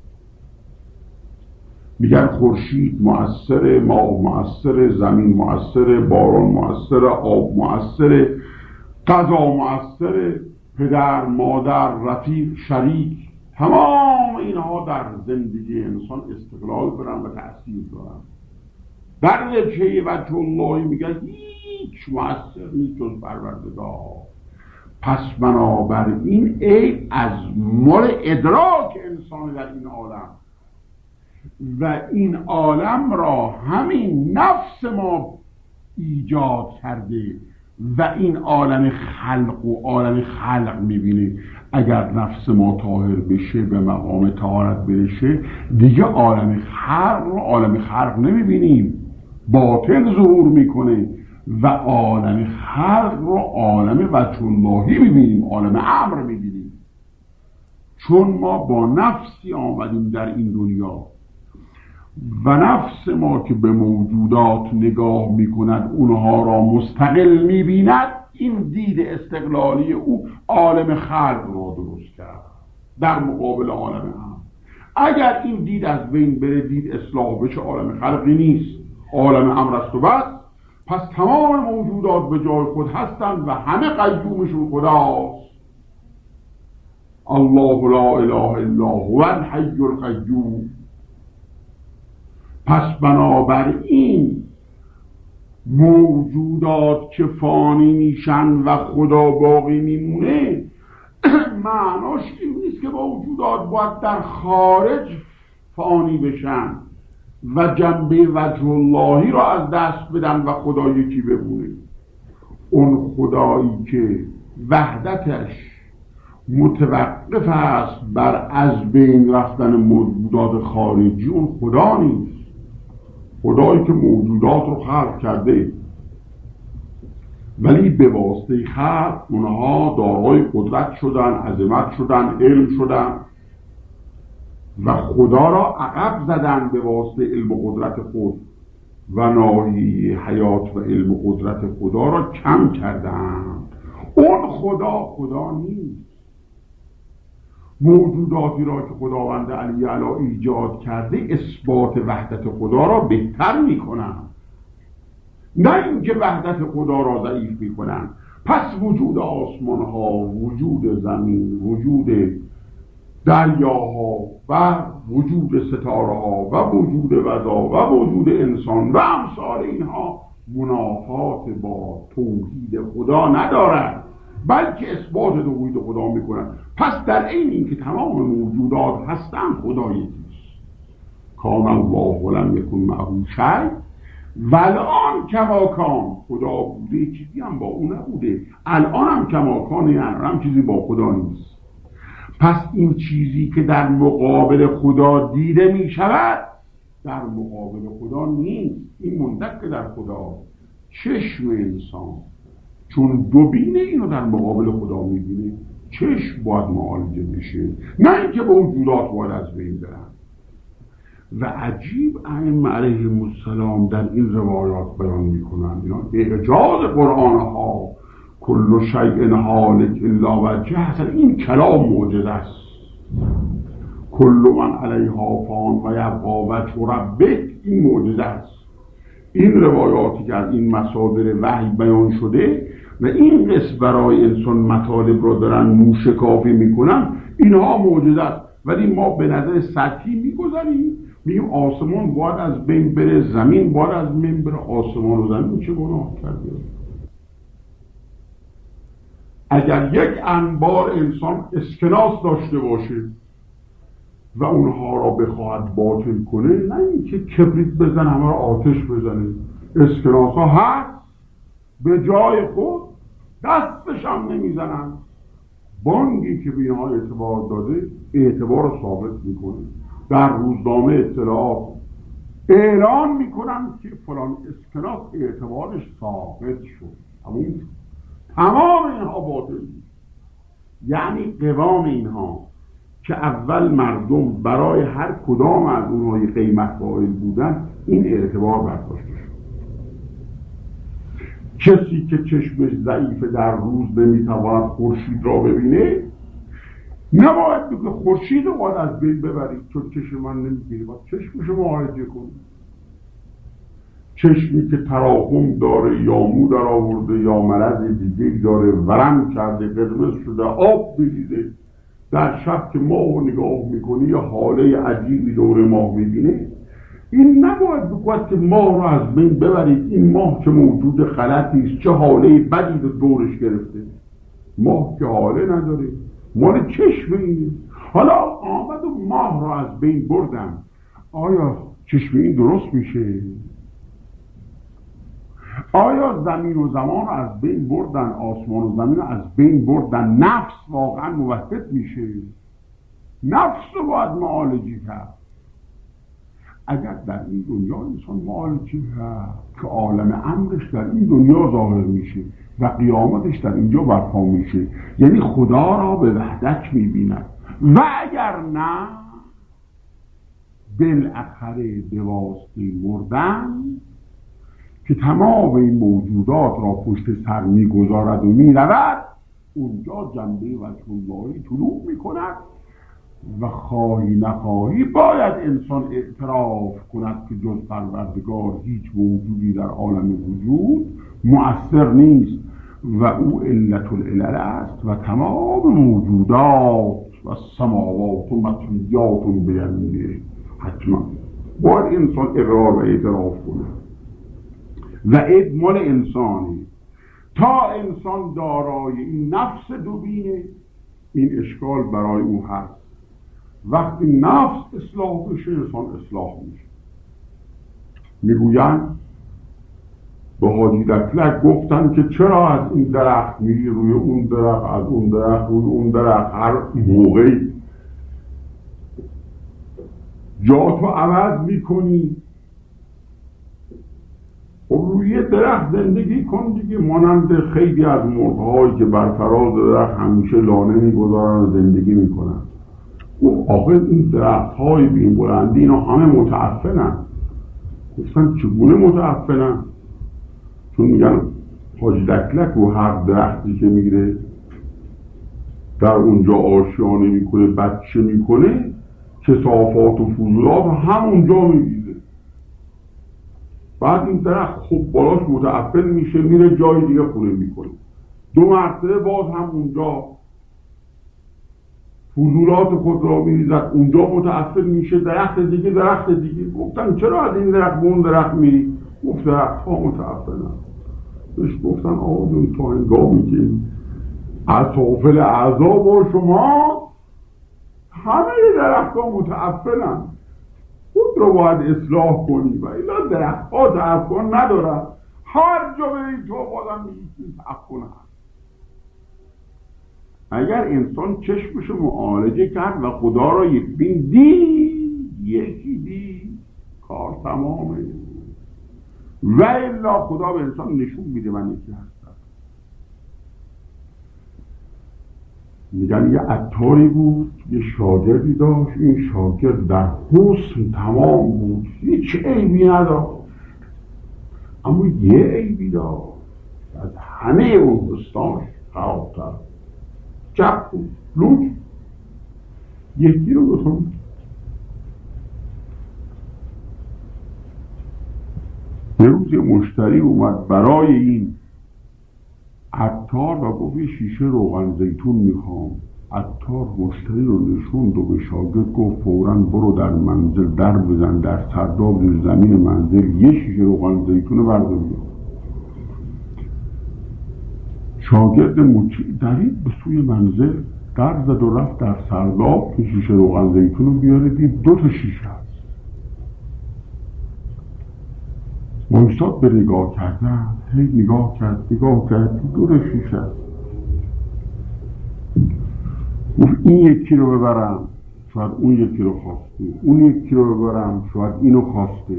میگن خورشید مؤثر، ماه مؤثر، زمین مؤثر، باران مؤثر، آب مؤثر، غذا مؤثر، پدر، مادر، رفیق، شریک، تمام اینها در زندگی انسان استقلال برن و تأثیر دارن. در وجه وجه اللهی میگن هیچ مؤثر نیست جز پروردگار. پس بنابراین ای از مال ادراک انسان در این عالم و این عالم را همین نفس ما ایجاد کرده و این عالم خلق و عالم خلق میبینه. اگر نفس ما طاهر بشه، به مقام طهارت برشه، دیگه عالم خلق رو عالم خلق نمیبینیم، باطل ظهور میکنه و عالم خلق رو عالم وجه اللهی میبینیم، عالم امر میبینیم. چون ما با نفسی آمدیم در این دنیا و نفس ما که به موجودات نگاه میکند اونها را مستقل میبیند، این دید استقلالی او عالم خلق را درست کرد در مقابل عالم امر. اگر این دید از بین بره، دید اصلاح بشه، عالم خلقی نیست، عالم امر است و بس. پس تمام موجودات به جای خود هستند و همه قیومشون خداست. الله لا اله الا هو الحی القیوم. پس بنابراین موجودات که فانی میشن و خدا باقی میمونه معناش این نیست که موجودات باید در خارج فانی بشن و جنبه وجه اللهی را از دست بدن و خدا یکی بمونه. اون خدایی که وحدتش متوقف است بر از بین رفتن موجودات خارجی، اون خدا نیست. خدایی که موجودات رو خلق کرده ولی به واسطه خلق اونها دارای قدرت شدن، عظمت شدن، علم شدن و خدا را عقب زدن به واسطه علم و قدرت خود و ناحیه حیات و علم و قدرت خدا را کم کردن. اون خدا خدا نیست. موجوداتی را که خداوند علی اعلی ایجاد کرده اثبات وحدت خدا را بهتر میکنند، نه اینکه وحدت خدا را ضعیف میکنند. پس وجود آسمان ها، وجود زمین، وجود دریاها و وجود ستاره ها و وجود وضع و وجود انسان و امثال اینها منافات با توحید خدا ندارد، بلکه اثبات توحید خدا میکنند. پس در این این که تمام موجودات هستند خدا یکیست. کان الله ولم یکن معه شیء والآن کما کان، خدا بوده چیزی هم با او نبوده، الان هم کما کان، یعنی هم چیزی با خدا نیست. پس این چیزی که در مقابل خدا دیده می شود در مقابل خدا نیست، این منطق در خدا. چشم انسان چون دو بینه اینو در مقابل خدا می بینه، چشم باید معالجه بشه، نه اینکه به موجودات باید از بین برن. و عجیب ائمه علیهم السلام در این روایات بیان میکنند، اینا اعجاز قرآن ها، کل شیء هالک الا وجهه، اصلا این کلام معجزه است. کل من علیها فان و یبقی وجه ربک، این معجزه است. این روایاتی که از این مصادر وحی بیان شده و این قسم برای انسان مطالب را دارن موشکافی میکنن، اینها معجزه است. ولی ما به نظر سطحی میگذاریم، میگیم آسمان باید از بین بره، زمین باید از بین بره. آسمان و زمین چه گناه کرده؟ اگر یک انبار انسان اسکناس داشته باشه و اونها را بخواهد باطل کنه، نه اینکه کبریت بزن همه را آتش بزنه، اسکناس ها هست به جای خود، دستش هم نمیزنن. بانگی که به اینها اعتبار داده اعتبار رو ثابت میکنه، در روزنامه اطلاعات اعلان میکنن که فلان اسکناس اعتبارش ثابت شد. همون تمام اینها باطل بود. یعنی قوام اینها که اول مردم برای هر کدام از اونهای قیمت قائل بودن، این اعتبار برداشته شد. کسی که چشمش ضعیفه در روز نمیتواند خورشید را ببینه، نباید بگه خورشید رو باید از بین ببرید چون چشم من نمیبینه، باید چشمشو معالجه کنید. چشمی که تراخم داره یا مو در آورده یا مرض دیگه داره، ورم کرده، قرمز شده، آب بریزه، در شب که ماه نگاه میکنی یا حاله عجیبی دور ماه میبینه، این نباید بگوید که ماه رو از بین ببرید، این ماه که موجود غلطی است، چه حاله بدی رو دورش گرفته. ماه که حاله نداره، مال چشم اینه. حالا آمد و ماه رو از بین بردم، آیا چشم این درست میشه؟ آیا زمین و زمان رو از بین بردن، آسمان و زمین رو از بین بردن، نفس واقعا موحد میشه؟ نفس رو باید معالجه کرد. اگر در این دنیا انسان معالجه کرد که عالم امرش در این دنیا ظاهر میشه و قیامتش در اینجا برپا میشه، یعنی خدا را به وحدت میبیند. و اگر نه، بالاخره به واسطه مردن که تمام این موجودات را پشت سر میگذارد و میرود، اونجا جنبه وجه اللهی طلوع میکند و خواهی نخواهی باید انسان اعتراف کند که جز پروردگار هیچ موجودی در عالم وجود مؤثر نیست و او علت العلل است و تمام موجودات و سماوات و مطویات بیمینه. حتما باید انسان اقرار و اعتراف کند و ادمال انسانی. تا انسان دارای این نفس دوبینه، این اشکال برای او هست. وقتی نفس اصلاح بشه، انسان اصلاح میشه. میگویند به حاجی دکلک گفتن که چرا از این درخت میری روی اون درخت، از اون درخت روی اون درخت، هر موقعی جا تو عوض میکنی، و روی درخت زندگی کن دیگه، مانند خیلی از مرغ‌هایی که بر فراز درخت همیشه لانه میگذارن و زندگی میکنن. و آخه این درخت‌های بین بلندی اینا همه متعفنن. گفتن چگونه متعفنن؟ چون میگن حاج دکلک و هر درختی که میگیره در اونجا آشیانه میکنه، بچه میکنه، کثافات و فضولات همونجا میگیره. بعد این درخت خب بالاش متعفن میشه، میره جای دیگه خونه میکنه، دو مرتبه باز هم اونجا فضولات خود را میریزد، اونجا متعفن میشه، درخت دیگه درخت دیگه. گفتن چرا از این درخت به اون درخت میری؟ گفت درخت ها متعفنن. بهش گفتن آقا جون تا هنگامی که اطافل اعضا با شما همه درخت ها متعفنن، خود رو باید اصلاح کنی و ایلا درخت ها تعفن ندارن، هر جا برید تو بادم میگید تعفن هست. اگر انسان چشمشو معالجه کرد و خدا را یک بین دید، یکی دید، کار تمامه. و الا خدا به انسان نشون میده من یکی هستم. میگن یه عطاری بود، یه شاگردی داشت، این شاگرد در حسن تمام بود، هیچ عیبی نداشت، اما یه عیبی داشت از همه اون حسناش خرابتر، چپ بود، لوچ. یکی رو بتون یه روز یه مشتری اومد برای این عطار و گفت یه شیشه روغن زیتون میخوام. عطار مشتری رو نشوند و به شاگرد گفت فوراً برو در منزل در بزن، در سرداب زمین منزل یه شیشه روغن زیتون بردار بیار. شاگرد مطیع دوید به سوی منزل، در زد و رفت در سرداب که شیشه روغن زیتون رو بیاره، دید دو تا شیشه هست. وایساد به نگاه کردن، هی نگاه کرد نگاه کرد دو تا شیشه هست. گفت این یکی رو ببرم شاید اون یکی رو خواسته، اون یکی رو ببرم شاید اینو خواسته،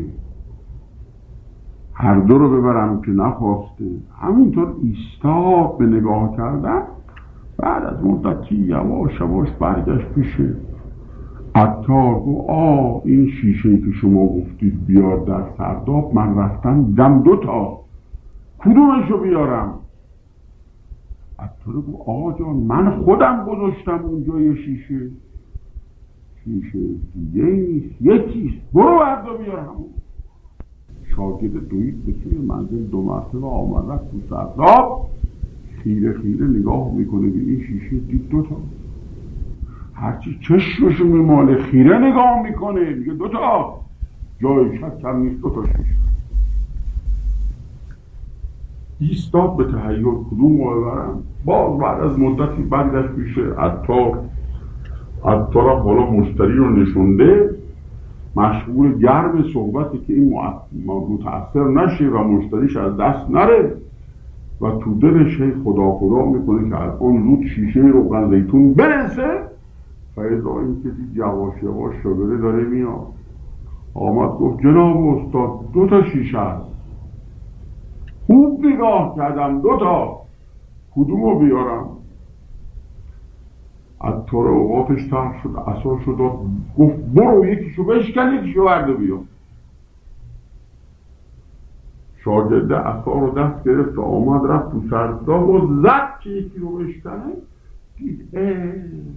هر دو رو ببرم که نخواسته. همینطور ایستاد به نگاه کردن. بعد از مدتی یواش یواش برگشت پیشه عطار گفت آه این شیشه‌ای که شما گفتید بیار در سرداب، من رفتم دیدم دو تا، کدومشو بیارم؟ عطار گفت آقا جان من خودم گذاشتم اونجا یه شیشه، شیشه دیگه نیست، یکیست، برو بردار بیار همون. شاگرد دوید به سوی منزل دو مرتبه آمد رفت تو سرداب، خیره خیره نگاه میکنه به این شیشه، دید دوتا. هرچی چشمشو میماله خیره نگاه میکنه میگه دوتا، جای شک کم نیست، دوتا شیشه. ایستاد به تحیر کدوم رو ببرم. باز بعد از مدتی برگشت پیش عطار. عطارم حالا مشتری رو نشونده، مشغول گرم صحبتی که این متأثر نشه و مشتریش از دست نره و تو دلش خدا خدا میکنه که الان زود شیشه روغن زیتون برسه. فیضا این که دید یواش یواش شاگرد داره میاد، آمد گفت جناب استاد دو تا شیشه هست. خوب نگاه کردم دو تا، کدومو بیارم؟ عطار اوقاتش تر شد، عصا شد، گفت برو یکیشو بشکن یکیشو برده بیار. شاگرد عصا رو دست گرفت و آمد رفت تو سرداب و زد که یکی رو بشکنه، دید اه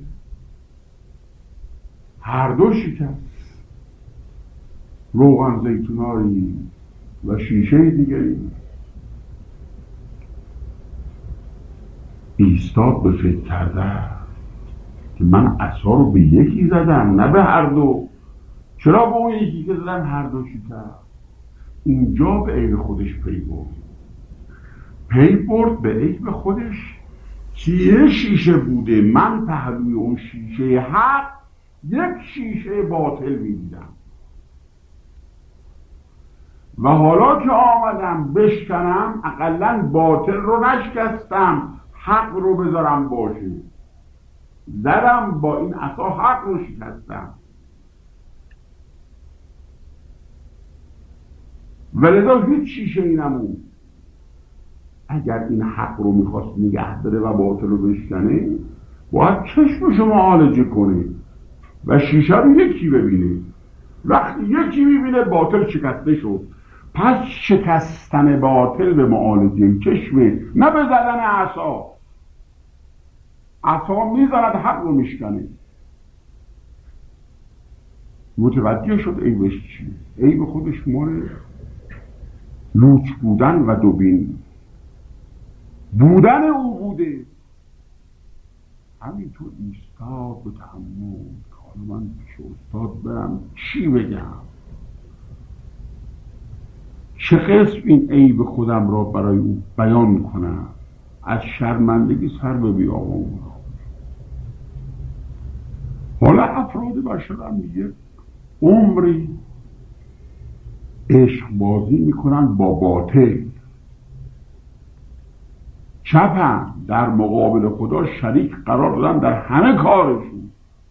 هر دو شکست، روغن زیتوناری و شیشه دیگری. ایستاد به فکر کرده که من عصا رو به یکی زدم نه به هر دو، چرا به اون یکی که زدم هر دو شکست؟ اینجا به عیب خودش پی برد، پی برد به عیب خودش که یه شیشه بوده، من پهلوی اون شیشه حق یک شیشه باطل میدیدم و حالا که آمدم بشکنم اقلن باطل رو نشکستم، حق رو بذارم باشه، زدم با این عصا حق رو شکستم. ولذا هیچ شیشه ای نمون. اگر این حق رو میخواست نگه داره و باطل رو بشکنه باید چشمشو معالجه کنه و شیشه رو یکی ببینه. وقتی یکی میبینه باطل شکسته شد، پس شکستن باطل به معالجه چشمه نه به زدن عصا. عصا میزند حق رو میشکنه. متوجه شد عیبش چیه؟ عیب خودش مال لوچ بودن و دوبین بودن او بوده. همینطور ایستاد به تحمل که حالا من پیش استاد برم چی بگم، چه قسم این عیب خودم را برای او بیان کنم. از شرمندگی سر به بیابان. حالا افراد بشر هم میگه عمری عشق بازی میکنن با باطل، چپن، در مقابل خدا شریک قرار دادن در همه کارشون،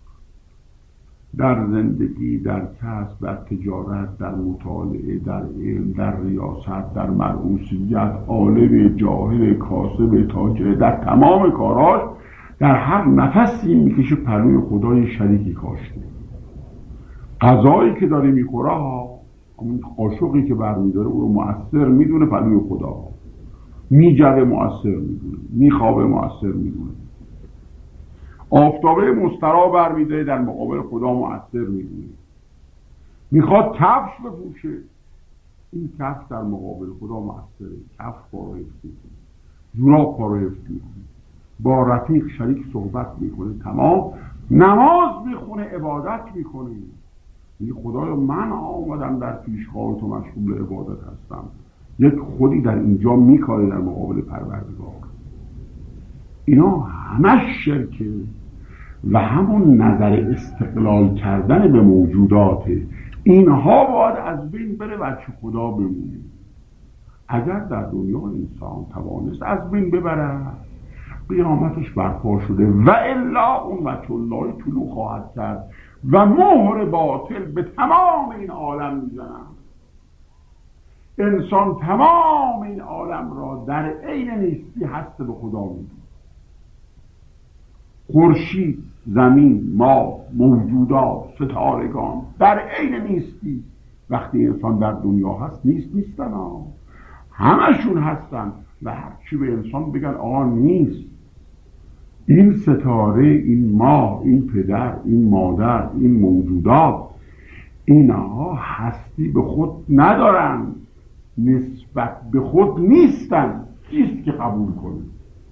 در زندگی، در کسب، در تجارت، در مطالعه، در علم، در ریاست، در مرعوسیت، عالم، جاهل، کاسب، تاجر، در تمام کاراش در هر نفسی میکشه پلوی خدای شریکی کاشته. غذایی که داره میخوره ها، اون قاشقی که برمیداره او رو مؤثر میدونه پلوی خدا، میجوه مؤثر میدونه، میخوابه مؤثر میدونه، آفتابه مسترا برمیداره در مقابل خدا مؤثر میدونه، میخواد کفش بپوشه، این کفش در مقابل خدا مؤثره، کفش پا رو حفظ میکنه، جوراب پا رو حفظ میکنه، با رفیق شریک صحبت میکنه، تمام نماز میخونه، عبادت میکنه. میگه خدایا من آمدم در پیشگاه تو مشغول عبادت هستم. یک خودی در اینجا میکاره در مقابل پروردگار. اینا همه شرکه و همون نظر استقلال کردن به موجوداته. اینها باید از بین بره و چه خدا بمونه. اگر در دنیا انسان توانست از بین ببره، قیامتش برپا شده و الا اون وجه الله طلوع خواهد کرد و مهر باطل به تمام این عالم میزنن. انسان تمام این عالم را در عین نیستی هست به خدا میده. خورشید، زمین، ما، موجودات، ستارگان در عین نیستی. وقتی انسان در دنیا هست نیست نیستن ها، همشون هستن و هرچی به انسان بگن آقا نیست. این ستاره، این ماه، این پدر، این مادر، این موجودات، اینها هستی به خود ندارن، نسبت به خود نیستن. چیست که قبول کنه؟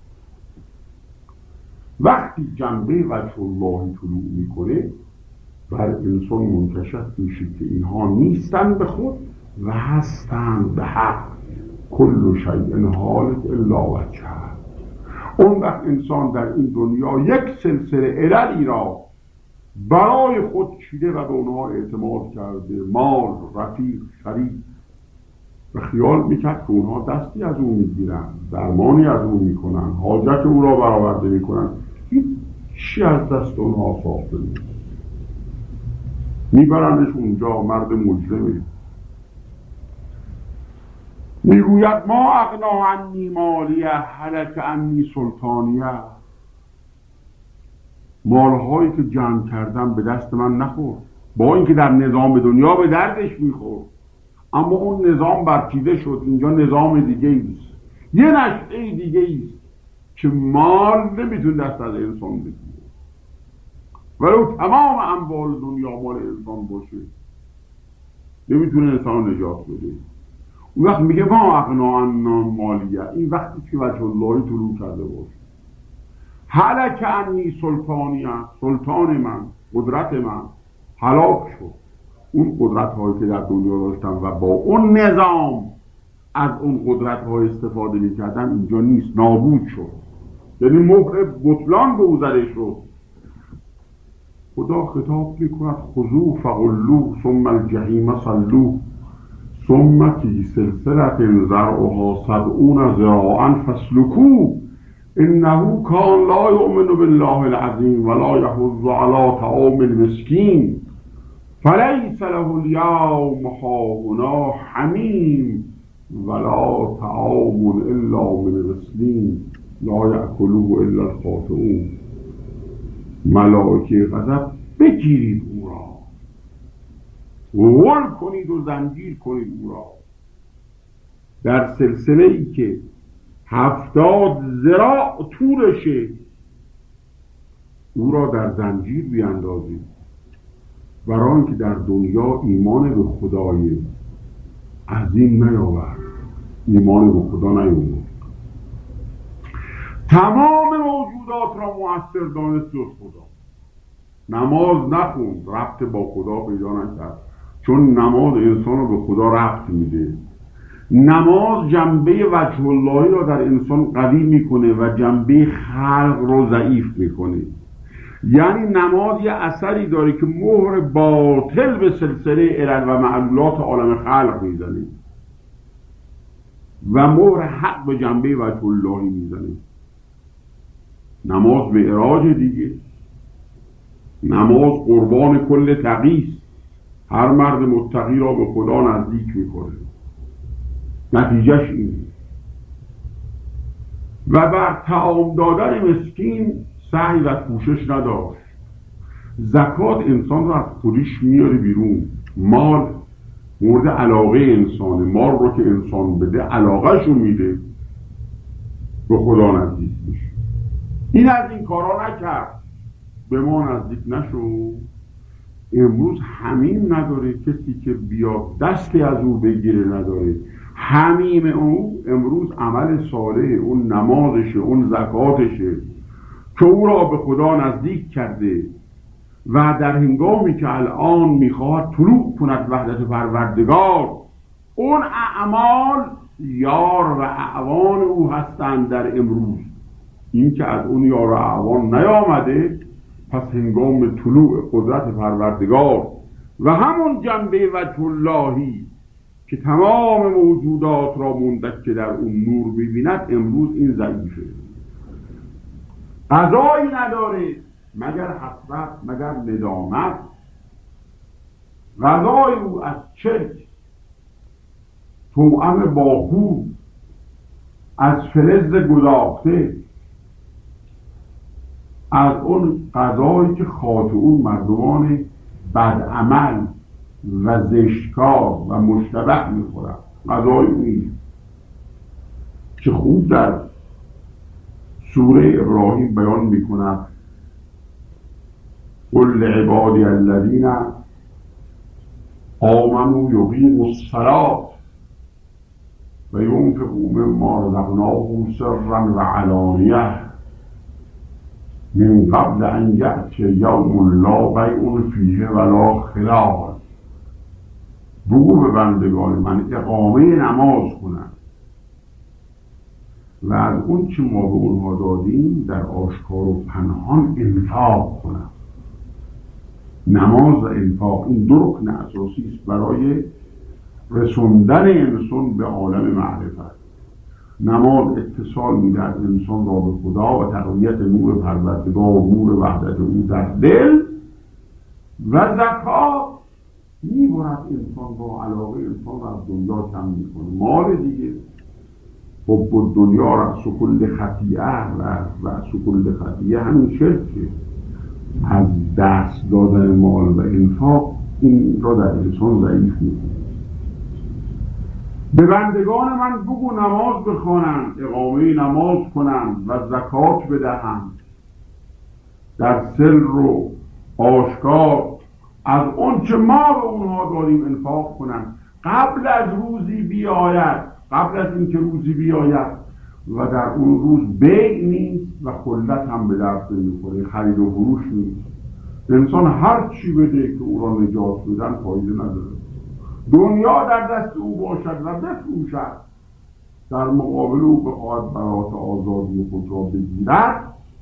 وقتی جنبه وجه الله طلوع میکنه بر انسان منکشف میشه که اینها نیستن به خود و هستند به حق. کل شیء هالک الا وجهه. اون وقت انسان در این دنیا یک سلسله عللی را برای خود چیده و به اونها اعتماد کرده، مال، رفیق، شریک، و خیال میکرد که اونها دستی از اون میگیرن، درمانی از اون میکنن، حاجت او را برآورده میکنن. این چی از دست اونها ساخته نیست. میبرنش اونجا، مرد مجرمه. میگوید ما اغنا عنی مالیه هلک عنی سلطانیه. مالهایی که جمع کردم به دست من نخورد، با اینکه در نظام دنیا به دردش میخورد، اما اون نظام برچیده شد. اینجا نظام دیگه ایست، یه نشعه دیگه ایست که مال نمیتون دست از انسان بگیره. ولو تمام اموال دنیا مال انسان باشه نمیتونه انسان نجات بده. اون وقت میگه ما اغنا عنا مالیه. این وقتی که وجه الله طلوع کرده باشه. هلک عنی سلطانیه، سلطان من، قدرت من هلاک شد. اون قدرت هایی که در دنیا داشتم و با اون نظام از اون قدرت های استفاده میکردم اینجا نیست، نابود شد. یعنی مهر بطلان به او زده شد. خدا خطاب میکند خذوه فغلوه ثم الجحیم صلوه ثم فی سلسلة ذرعها سبعون ذراعا فاسلکوه انه کان لا یؤمن بالله العظیم ولا یحض علی طعام المسکین فلیس له اليوم هاهنا حمیم ولا طعام الا من غسلین لا یأکله الا الخاطئون. ملائکه غضب بگیرید او را، غل کنید و زنجیر کنید او را در سلسله ای که هفتاد ذراع طولشه. او را در زنجیر بیاندازید، برای آنکه در دنیا ایمان به خدای عظیم نیاورد، ایمان به خدا نیاورد، تمام موجودات را مؤثر دانست جز خدا. نماز نخوند، ربط با خدا پیدا نکرد، چون نماز انسان رو به خدا ربط میده. نماز جنبه وجه اللهی را در انسان قوی میکنه و جنبه خلق رو ضعیف میکنه. یعنی نماز یه اثری داره که مهر باطل به سلسله علل و معلولات عالم خلق میزنه و مهر حق به جنبه وجه اللهی میزنه. نماز معراج دیگه، نماز قربان کل تقی است، هر مرد متقی را به خدا نزدیک میکنه. نتیجهش اینه. و بر طعام دادن مسکین سعی و کوشش نداشت. زکات انسان رو از خودش میاره بیرون. مال مورد علاقه انسانه، مال رو که انسان بده علاقه شو میده، به خدا نزدیک میشه. این از این کارا نکرد، به ما نزدیک نشو. امروز همین نداره، کسی که بیا دستی از او بگیره نداره. همین او امروز عمل صالح، اون نمازشه، اون زکاتشه که او را به خدا نزدیک کرده و در هنگامی که الان میخواهد طلوع کند وحدت پروردگار، اون اعمال یار و اعوان او هستند در امروز. این که از اون یار و اعوان نیامده، پس هنگام طلوع قدرت پروردگار و همون جنبه وجه اللهی که تمام موجودات را مندک در اون نور ببیند، امروز این ضعیفه. غذایی نداره مگر حسرت، مگر ندامت. غذای او از چرک، توأم باخو، از فلز گداخته، از اون غذایی که خاطئون مردمان بدعمل و زشتکار و مشتبه میخورن. غذای اون که خوب در سوره ابراهیم بیان میکند: قل لعبادی الذین آمنوا یقیموا الصلاة و ینفقوا مما رزقناهم سرا و علانیه من قبل ان یأتی یوم لا بیع فیه ولا خلال. بگو به بندگان من اقامه نماز کنند و از اون چه ما به اونها دادیم در آشکار و پنهان انفاق کنند. نماز و انفاق این دو رکن اساسی است برای رسوندن انسان به عالم معرفت. نماز اتصال می‌دهد انسان را به خدا و تقویت نور پروردگار و نور وحدت او در دل، و زکات می‌برد انسان را، علاقه انسان را از دنیا کم می‌کنه. مال دیگه حب الدنیا رأس کل خطیئه و رأس کل خطیئه همین شرکه. از دست دادن مال و انفاق این را در انسان ضعیف می‌کنه. به بندگان من بگو نماز بخوانند، اقامه نماز کنند و زکات بدهند، در سر و آشکار از اون چه ما به اونها داریم انفاق کنند، قبل از روزی بیاید، قبل از اینکه روزی بیاید و در اون روز بیع نیست و خلت هم به دست نمیخوره، خرید و فروش نیست. انسان هر چی بده که او را نجات بدن فایده نداره. دنیا در دست او باشد و بفروشد، در مقابل او بخواهد برات آزادی خود را بگیرد،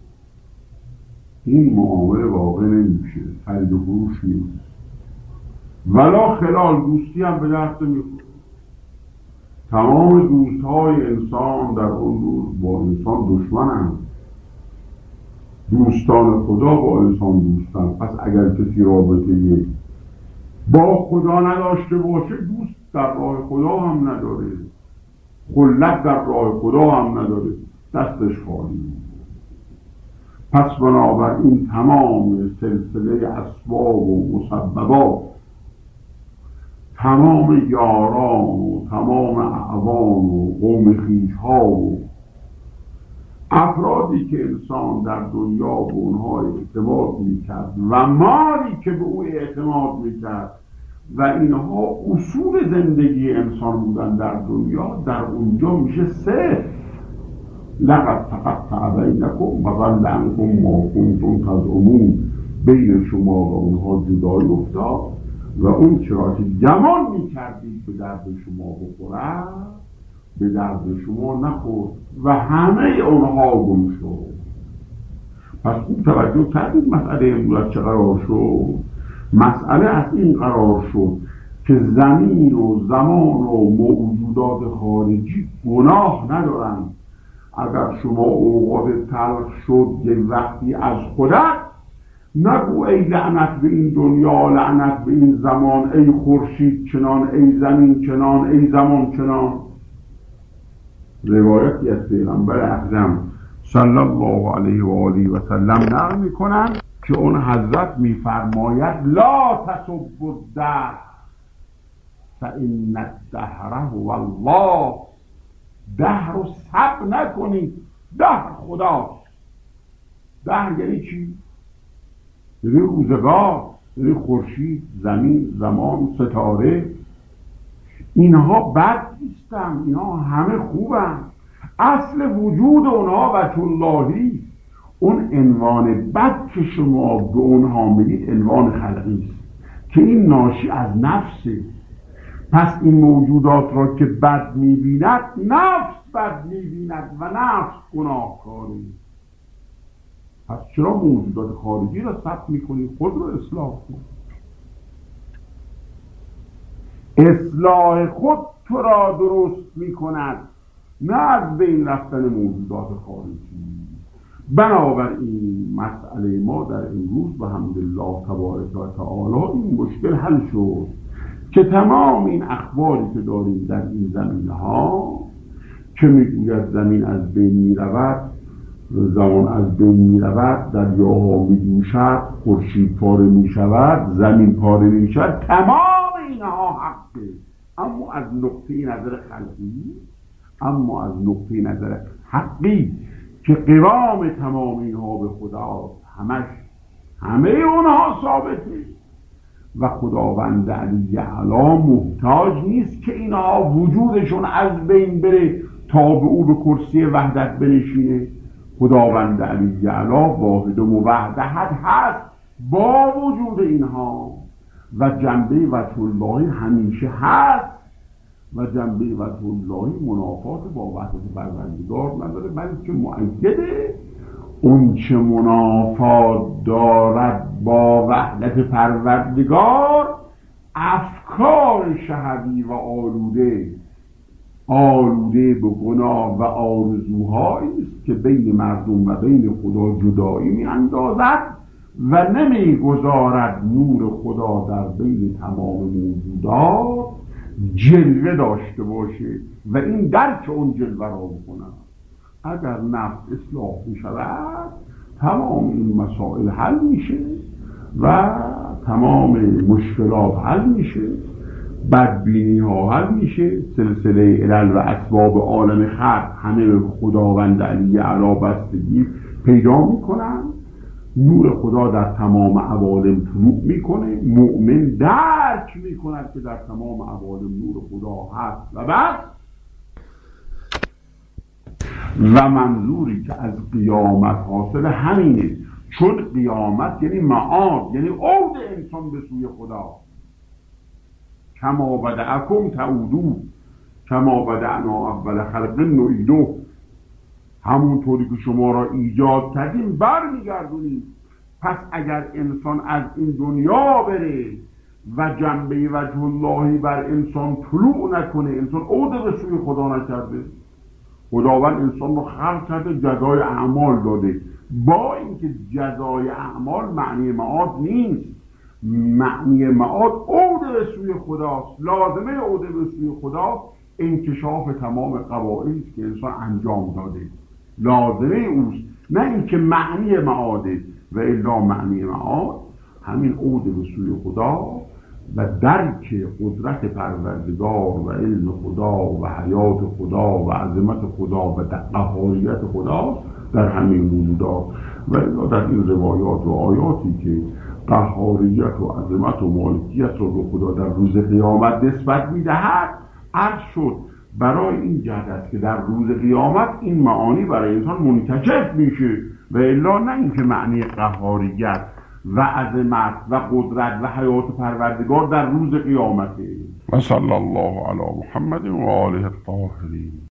این معامله واقع نمیشه، خرید و فروش نیست. ولا خلال، دوستی هم به دست نمیخوره. تمام دوستهای انسان در اون روز با انسان دشمنند. دوستان خدا با انسان دوستن. پس اگر کسی رابطه با خدا نداشته باشه، دوست در راه خدا هم نداره، خلت در راه خدا هم نداره، دستش خالی. پس بنابراین تمام سلسله اسباب و مسببات، تمام یاران و تمام اعوان و قوم خویش‌ها و افرادی که انسان در دنیا به اونها اعتماد میکرد و مالی که به او اعتماد میکرد و اینها اصول زندگی انسان بودن در دنیا، در اونجا میشه صفر. لقد تقطع بینکم و ضل عنکم ما کنتم تزعمون. بین شما و اونها جدایی افتاد و اون چرا که گمان میکردید به درد شما بخورد به درد شما نخورد و همه اونها گم شد. پس خوب توجه کردید مسئله امروز چه قرار شد؟ مسئله از این قرار شد که زمین و زمان و موجودات خارجی گناه ندارند. اگر شما اوقات تلخ شد یه وقتی از خودت نگو ای لعنت به این دنیا، لعنت به این زمان، ای خورشید چنان، ای زمین چنان، ای زمان چنان. روایتی از پیغمبر اکرم صلی الله علیه و آله و سلم نقل میکنن که اون حضرت میفرماید لا تسبوا الدهر فان الدهر هو الله. دهر رو سب نکنید، دهر خداست. دهر یعنی چی؟ یعنی روزگار، یعنی خورشید، زمین، زمان، ستاره. اینها بد نیستن، اینها همه خوبن. اصل وجود اونها وجه اللهی. اون عنوان بد که شما به اونها میدید عنوان خلقی است که این ناشی از نفسه. پس این موجودات را که بد میبیند نفس بد میبیند و نفس گناهکاره. پس چرا موجودات خارجی را ثبت میکنی؟ خود را اصلاح کن. اصلاح خود تو را درست میکند، نه از بین رفتن موجودات خارجی. بنابراین مسئله ما در امروز به حمدالله تبارک و تعالی این مشکل حل شد که تمام این اخباری که داریم در این زمینه ها که میگوید زمین از بین میرود، زمان از بین میرود، دریاها میجوشد، خورشید پاره میشود، زمین پاره میشود، تمام اینها حقه. اما از نقطه نظر خلقی، اما از نقطه نظر حقی که قوام تمام اینها به خدا همش همه اونها ثابته و خداوند علی اعلی محتاج نیست که اینها وجودشون از بین بره تا به او به کرسی وحدت بنشینه. خداوند علی اعلی واحد و موحد هست با وجود اینها و جنبه وجه الله همیشه هست و جنبه وجه الله منافات با وحدت پروردگار نداره، بلکه مؤیده. اون چه منافات دارد با وحدت پروردگار افکار شهوی و آلوده آلوده به گناه و آرزوهایی است که بین مردم و بین خدا جدایی می اندازد و نمی گذارد نور خدا در بین تمام موجودات جلوه داشته باشه و این درک اون جلوه را بکنه. اگر نفس اصلاح می شود تمام این مسائل حل میشه و تمام مشکلات حل میشه، بدبینی ها حل میشه، سلسله علل و اسباب عالم خلق همه به خداوند علی اعلی بستگی پیدا میکنن، نور خدا در تمام عوالم طلوع میکنه، مؤمن درک میکند که در تمام عوالم نور خدا هست و بس. و منظوری که از قیامت حاصل همینه، چون قیامت یعنی معاد، یعنی عود انسان به سوی خدا. کما بدأکم تعودون کما بدأنا اول خلق نعیده. همونطوری که شما را ایجاد کردیم بر میگردونیم. پس اگر انسان از این دنیا بره و جنبه وجه اللهی بر انسان طلوع نکنه، انسان عود به سوی خدا نکرده، خداوند انسان رو خلق کرده، جزای اعمال داده. با اینکه جزای اعمال معنی معاد نیست، معنی معاد عود به سوی خداست. لازمه عود به سوی خدا انکشاف تمام قواعدی که انسان انجام داده، لازمه اوست، نه اینکه معنی معاده. و الا معنی معاد همین عود به سوی خدا و درک قدرت پروردگار و علم خدا و حیات خدا و عظمت خدا و قهاریت خدا در همین موجودات. و در این روایات و آیاتی که قهاریت و عظمت و مالکیت را به خدا در روز قیامت نسبت میدهد، عرض شد برای این جهت است که در روز قیامت این معانی برای انسان منکشف میشه، و الا نه اینکه معنی قهاریت و عظمت و قدرت و حیات پروردگار در روز قیامته. و صلی الله علی محمد و آله الطاهرین.